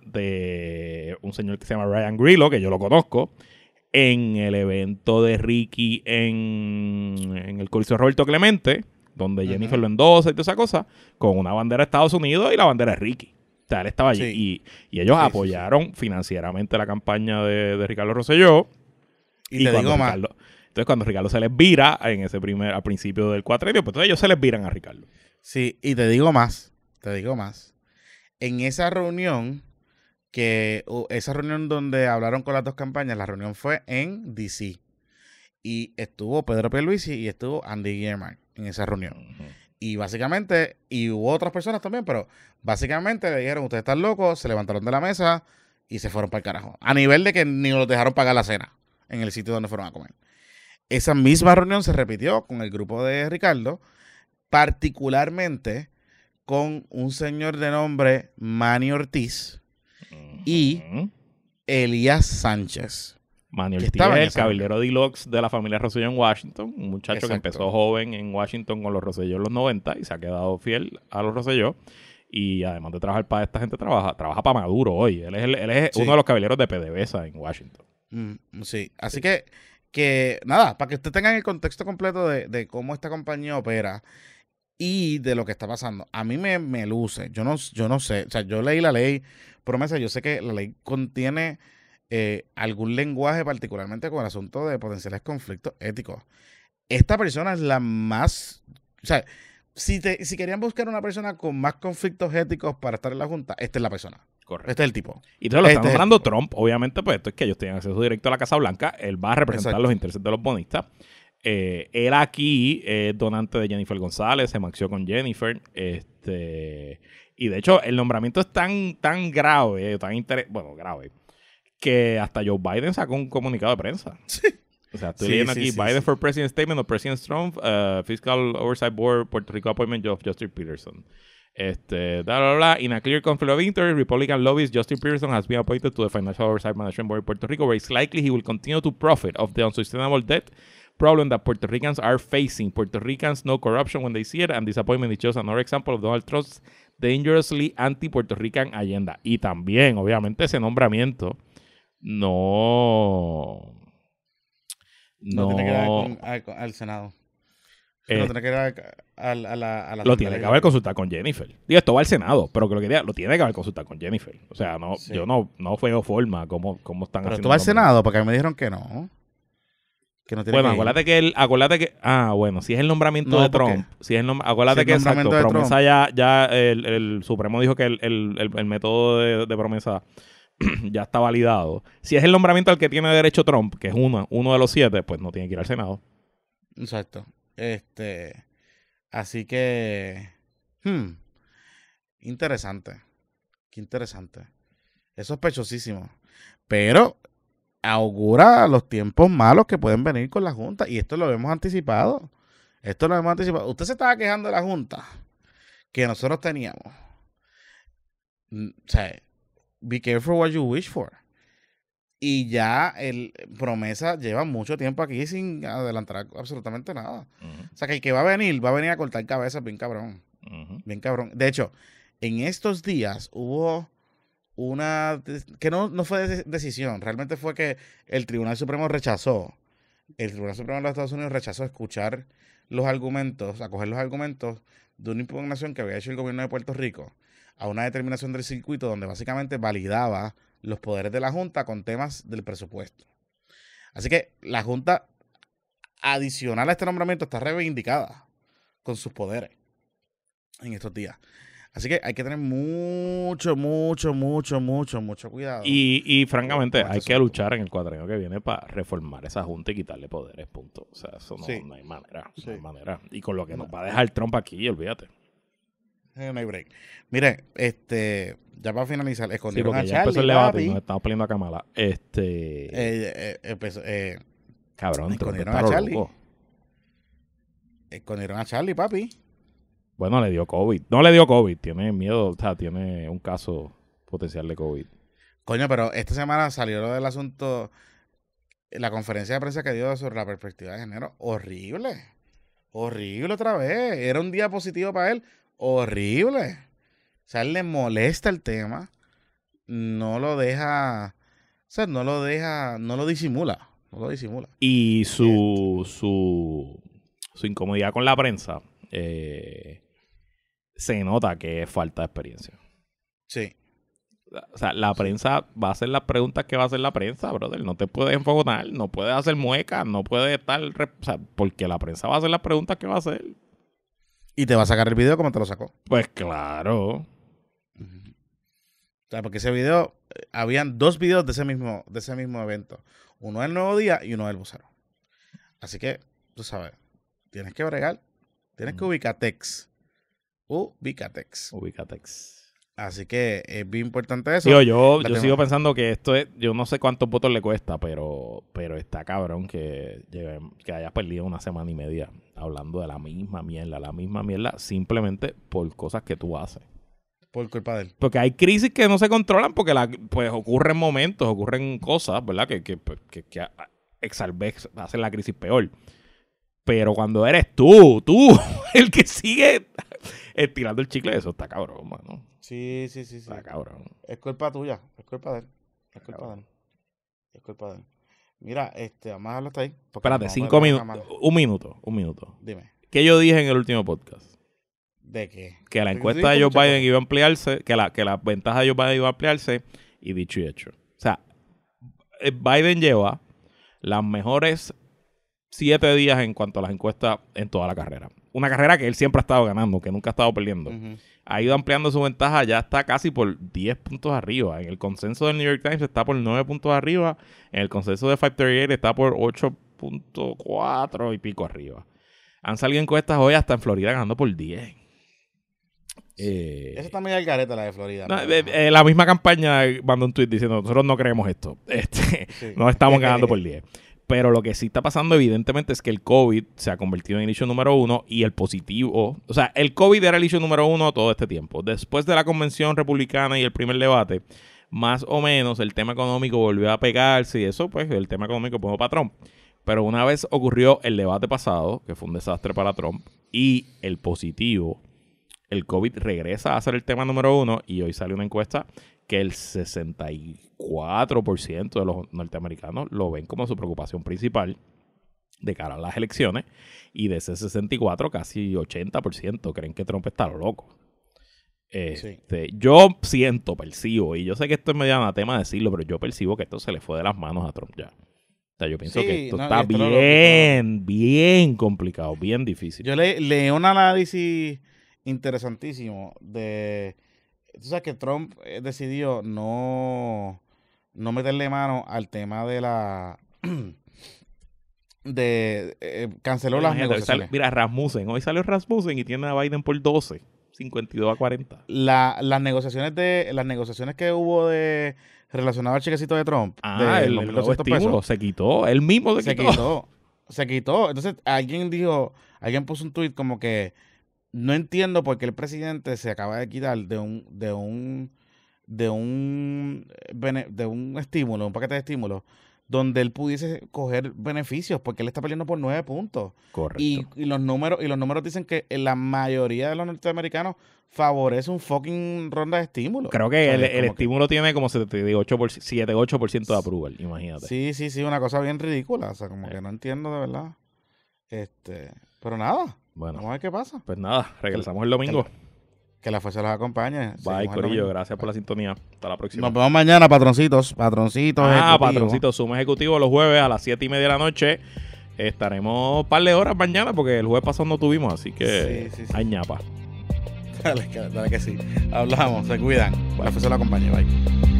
S2: de un señor que se llama Ryan Grillo, que yo lo conozco, en el evento de Ricky en, en el Coliseo Roberto Clemente, donde uh-huh. Jennifer lo endosa y toda esa cosa, con una bandera de Estados Unidos y la bandera de Ricky. O sea, él estaba allí. Sí. Y, y ellos sí, apoyaron sí, sí. financieramente la campaña de, de Ricardo Rosselló.
S1: Y, y te digo más.
S2: Ricardo, entonces, cuando Ricardo se les vira en ese primer, al principio del cuatrenio, pues entonces ellos se les viran a Ricardo.
S1: Sí, y te digo más, te digo más. En esa reunión, que uh, esa reunión donde hablaron con las dos campañas, la reunión fue en D C. Y estuvo Pedro Pierluisi y estuvo Andy Guillermo en esa reunión. Uh-huh. Y básicamente, y hubo otras personas también, pero básicamente le dijeron, ustedes están locos, se levantaron de la mesa y se fueron para el carajo. A nivel de que ni los dejaron pagar la cena en el sitio donde fueron a comer. Esa misma reunión se repitió con el grupo de Ricardo, particularmente con un señor de nombre Manny Ortiz uh-huh. y Elías Sánchez.
S2: Manny Ortiz es el cabildero deluxe de la familia Rosselló en Washington, un muchacho Exacto. que empezó joven en Washington con los Rosselló en los noventa y se ha quedado fiel a los Rosselló. Y además de trabajar para esta gente, trabaja, trabaja para Maduro hoy. Él es, el, él es sí. uno de los caballeros de PDVSA en Washington.
S1: Mm, sí, así sí. que, que nada, para que ustedes tengan el contexto completo de, de cómo esta compañía opera y de lo que está pasando. A mí me, me luce, yo no, yo no sé, o sea, yo leí la ley promesa, yo sé que la ley contiene eh, algún lenguaje particularmente con el asunto de potenciales conflictos éticos. Esta persona es la más, o sea, si, te, si querían buscar una persona con más conflictos éticos para estar en la Junta, esta es la persona.
S2: Correcto.
S1: Este es el tipo.
S2: Y entonces lo
S1: este
S2: está nombrando Trump, obviamente, pues esto es que ellos tienen acceso directo a la Casa Blanca, él va a representar Exacto. los intereses de los bonistas. Eh, él aquí es eh, donante de Jennifer González, se maxió con Jennifer, este, y de hecho el nombramiento es tan, tan grave, tan inter- bueno, grave, que hasta Joe Biden sacó un comunicado de prensa.
S1: Sí.
S2: O sea, estoy
S1: sí,
S2: leyendo
S1: sí,
S2: aquí,
S1: sí,
S2: Biden
S1: sí.
S2: for President Statement of President Trump, uh, Fiscal Oversight Board, Puerto Rico Appointment of Justin Peterson. Este, bla, bla, bla. In a clear conflict of interest, Republican lobbyist Justin Peterson has been appointed to the Financial Oversight Management Board of Puerto Rico, where it's likely he will continue to profit of the unsustainable debt problem that Puerto Ricans are facing. Puerto Ricans know corruption when they see it, and this appointment is just another example of Donald Trump's dangerously anti-Puerto Rican agenda. Y también, obviamente, ese nombramiento no...
S1: No, no tiene que ver con, al, al Senado.
S2: Eh,
S1: no tiene que ir a, a, a la, a la
S2: lo tiene que haber consultado con Jennifer. Digo, esto va al Senado, pero que lo que diga, lo tiene que haber consultado con Jennifer. O sea, no,
S1: Sí.
S2: yo no, no veo forma cómo, cómo están
S1: Pero
S2: haciendo.
S1: tú vas al
S2: los nombres.
S1: Senado, porque a mí me dijeron que no. Que no tiene
S2: Bueno,
S1: que ir.
S2: acuérdate que el, acuérdate que, ah, bueno, si es el nombramiento
S1: No,
S2: de
S1: porque-
S2: Trump, si es el nom- acuérdate
S1: Si es
S2: que
S1: el
S2: exacto,
S1: nombramiento de
S2: promesa
S1: Trump.
S2: ya, ya el, el Supremo dijo que el, el, el, el método de, de promesa ya está validado. Si es el nombramiento al que tiene derecho Trump, que es uno, uno de los siete, pues no tiene que ir al Senado.
S1: Exacto. Este, así que, hmm, interesante. Qué interesante. Es sospechosísimo. Pero augura los tiempos malos que pueden venir con la Junta. Y esto lo hemos anticipado. Esto lo hemos anticipado. Usted se estaba quejando de la Junta que nosotros teníamos. Mm, O sea, be careful what you wish for. Y ya el promesa lleva mucho tiempo aquí sin adelantar absolutamente nada.
S2: Uh-huh.
S1: O sea, que el que va a venir, va a venir a cortar cabezas bien cabrón.
S2: Uh-huh.
S1: Bien cabrón. De hecho, en estos días hubo una... que no, no fue de- decisión. Realmente fue que el Tribunal Supremo rechazó. El Tribunal Supremo de los Estados Unidos rechazó escuchar los argumentos, acoger los argumentos de una impugnación que había hecho el gobierno de Puerto Rico a una determinación del circuito donde básicamente validaba los poderes de la Junta con temas del presupuesto. Así que la Junta, adicional a este nombramiento, está reivindicada con sus poderes en estos días. Así que hay que tener mucho, mucho, mucho, mucho, mucho cuidado.
S2: Y, y francamente,
S1: Con
S2: hay
S1: este
S2: que
S1: asunto.
S2: luchar en el cuatrienio que viene para reformar esa junta y quitarle poderes, punto. O sea, eso no,
S1: Sí.
S2: no hay manera,
S1: Sí.
S2: no hay manera. Y con lo que nos
S1: No.
S2: va a dejar Trump aquí, olvídate.
S1: Eh, No hay break. Mire, este, ya para finalizar,
S2: Sí,
S1: escondieron
S2: porque
S1: a
S2: ya empezó
S1: Charlie,
S2: el debate y
S1: papi.
S2: nos estamos peleando a Kamala. Este,
S1: Eh, eh, empezó, eh,
S2: cabrón, Trump
S1: escondieron
S2: está
S1: a
S2: lo
S1: Charlie.
S2: loco.
S1: escondieron a Charlie, papi.
S2: Bueno, le dio COVID. No le dio COVID, tiene miedo, o sea, tiene un caso potencial de COVID.
S1: Coño, pero esta semana salió lo del asunto, la conferencia de prensa que dio sobre la perspectiva de género. Horrible. Horrible otra vez. Era un día positivo para él. Horrible. O sea, a él le molesta el tema. No lo deja. O sea, no lo deja. No lo disimula. No lo disimula.
S2: Y su, su, su incomodidad con la prensa eh, se nota que es falta de experiencia.
S1: Sí.
S2: O sea, la prensa va a hacer las preguntas que va a hacer la prensa, brother. No te puedes enfogonar, no puedes hacer muecas, no puedes estar... Re- o sea, porque la prensa va a hacer las preguntas que va a hacer.
S1: Y te va a sacar el video como te lo sacó.
S2: Pues claro.
S1: O sea, porque ese video, eh, habían dos videos de ese mismo, de ese mismo evento. Uno del Nuevo Día y uno del vocero. Así que, tú sabes, tienes que bregar. Tienes que
S2: Mm.
S1: ubicatex. Ubicatex.
S2: Ubicatex.
S1: Así que es bien importante eso.
S2: Digo, yo,
S1: La
S2: yo
S1: tema-
S2: sigo pensando que esto es... Yo no sé cuántos votos le cuesta, pero, pero está cabrón que, llegue- que hayas perdido una semana y media hablando de la misma mierda, la misma mierda, simplemente por cosas que tú haces.
S1: Por culpa de él.
S2: Porque hay crisis que no se controlan porque la, pues ocurren momentos, ocurren cosas, ¿verdad? Que, que, que, que a- exalve- hacen la crisis peor. Pero cuando eres tú, tú, el que sigue estirando el chicle, eso está cabrón, mano.
S1: Sí, sí, sí, sí.
S2: Está cabrón.
S1: Es culpa tuya. Es culpa de él. Es culpa de él. Es culpa de él. Mira, este, vamos a dejarlo hasta ahí. porque
S2: Espérate,
S1: no me
S2: cinco
S1: da
S2: minutos.
S1: más.
S2: Un minuto, un minuto.
S1: Dime,
S2: ¿Qué yo dije en el último podcast?
S1: ¿de qué?
S2: Que la
S1: Porque
S2: encuesta
S1: tú
S2: de Joe
S1: dijiste muchas
S2: Biden iba a ampliarse, que la, que la ventaja de Joe Biden iba a ampliarse, y dicho y hecho. O sea, eh, Biden lleva las mejores siete días en cuanto a las encuestas en toda la carrera. Una carrera que él siempre ha estado ganando, que nunca ha estado perdiendo.
S1: Ujú.
S2: Ha ido ampliando su ventaja, ya está casi por diez puntos arriba. En el consenso del New York Times está por nueve puntos arriba. En el consenso de quinientos treinta y ocho está por ocho punto cuatro y pico arriba. Han salido encuestas hoy hasta en Florida ganando por diez. Eh,
S1: Eso está muy al garete, la de Florida.
S2: no,
S1: ¿no?
S2: eh, eh, la misma campaña mandó un tweet diciendo, nosotros no creemos esto. Este,
S1: Sí.
S2: no estamos ganando por diez. Pero lo que sí está pasando evidentemente es que el COVID se ha convertido en el issue número uno y el positivo, o sea, el COVID era el issue número uno todo este tiempo. Después de la convención republicana y el primer debate, más o menos el tema económico volvió a pegarse y eso, pues, el tema económico puso para Trump. Pero una vez ocurrió el debate pasado, que fue un desastre para Trump, y el positivo, el COVID regresa a ser el tema número uno y hoy sale una encuesta que el sesenta y cuatro por ciento de los norteamericanos lo ven como su preocupación principal. de cara a las elecciones, y de ese sesenta y cuatro, casi ochenta por ciento creen que Trump está lo loco. Este, sí. Yo siento, percibo, y yo sé que esto es medio anatema decirlo, pero yo percibo que esto se le fue de las manos a Trump ya. O sea, yo pienso sí, que esto no, está esto bien, lo, bien complicado, bien difícil.
S1: Yo le, leí un análisis interesantísimo de... Tú sabes que Trump decidió no, no meterle mano al tema de la... de eh, canceló las negociaciones.
S2: Sale, mira, Rasmussen, hoy salió Rasmussen y tiene a Biden por doce, cincuenta y dos a cuarenta.
S1: La, las negociaciones de las negociaciones que hubo de relacionado al chequecito de Trump,
S2: ah,
S1: de
S2: el, el nuevo estímulo, se quitó, él mismo se,
S1: se
S2: quitó.
S1: quitó. Se quitó. Entonces, alguien dijo, alguien puso un tweet como que no entiendo por qué el presidente se acaba de quitar de un de un de un de un estímulo, un paquete de estímulos donde él pudiese coger beneficios, porque él está peleando por nueve puntos.
S2: Correcto.
S1: Y, y los números y los números dicen que la mayoría de los norteamericanos favorece un fucking ronda de estímulos.
S2: Creo que el, el estímulo que... tiene como setenta y ocho por ciento, setenta y ocho por ciento de approval, imagínate.
S1: Sí, sí, sí, una cosa bien ridícula. O sea, como eh. que no entiendo de verdad. Este, pero nada. Bueno. Vamos a ver qué pasa.
S2: Pues nada, regresamos el domingo.
S1: Que, que la fuerza los acompañe.
S2: Bye, corillo. Gracias por la sintonía. Hasta la próxima.
S1: Nos vemos mañana, patroncitos. Patroncitos.
S2: Ah, patroncitos. Suma ejecutivo los jueves a las siete y media de la noche. Estaremos un par de horas mañana porque el jueves pasado no tuvimos, así que sí, sí, sí. Hay ñapa.
S1: Dale, dale que sí. Hablamos, se cuidan. La fuerza los acompañe. Bye.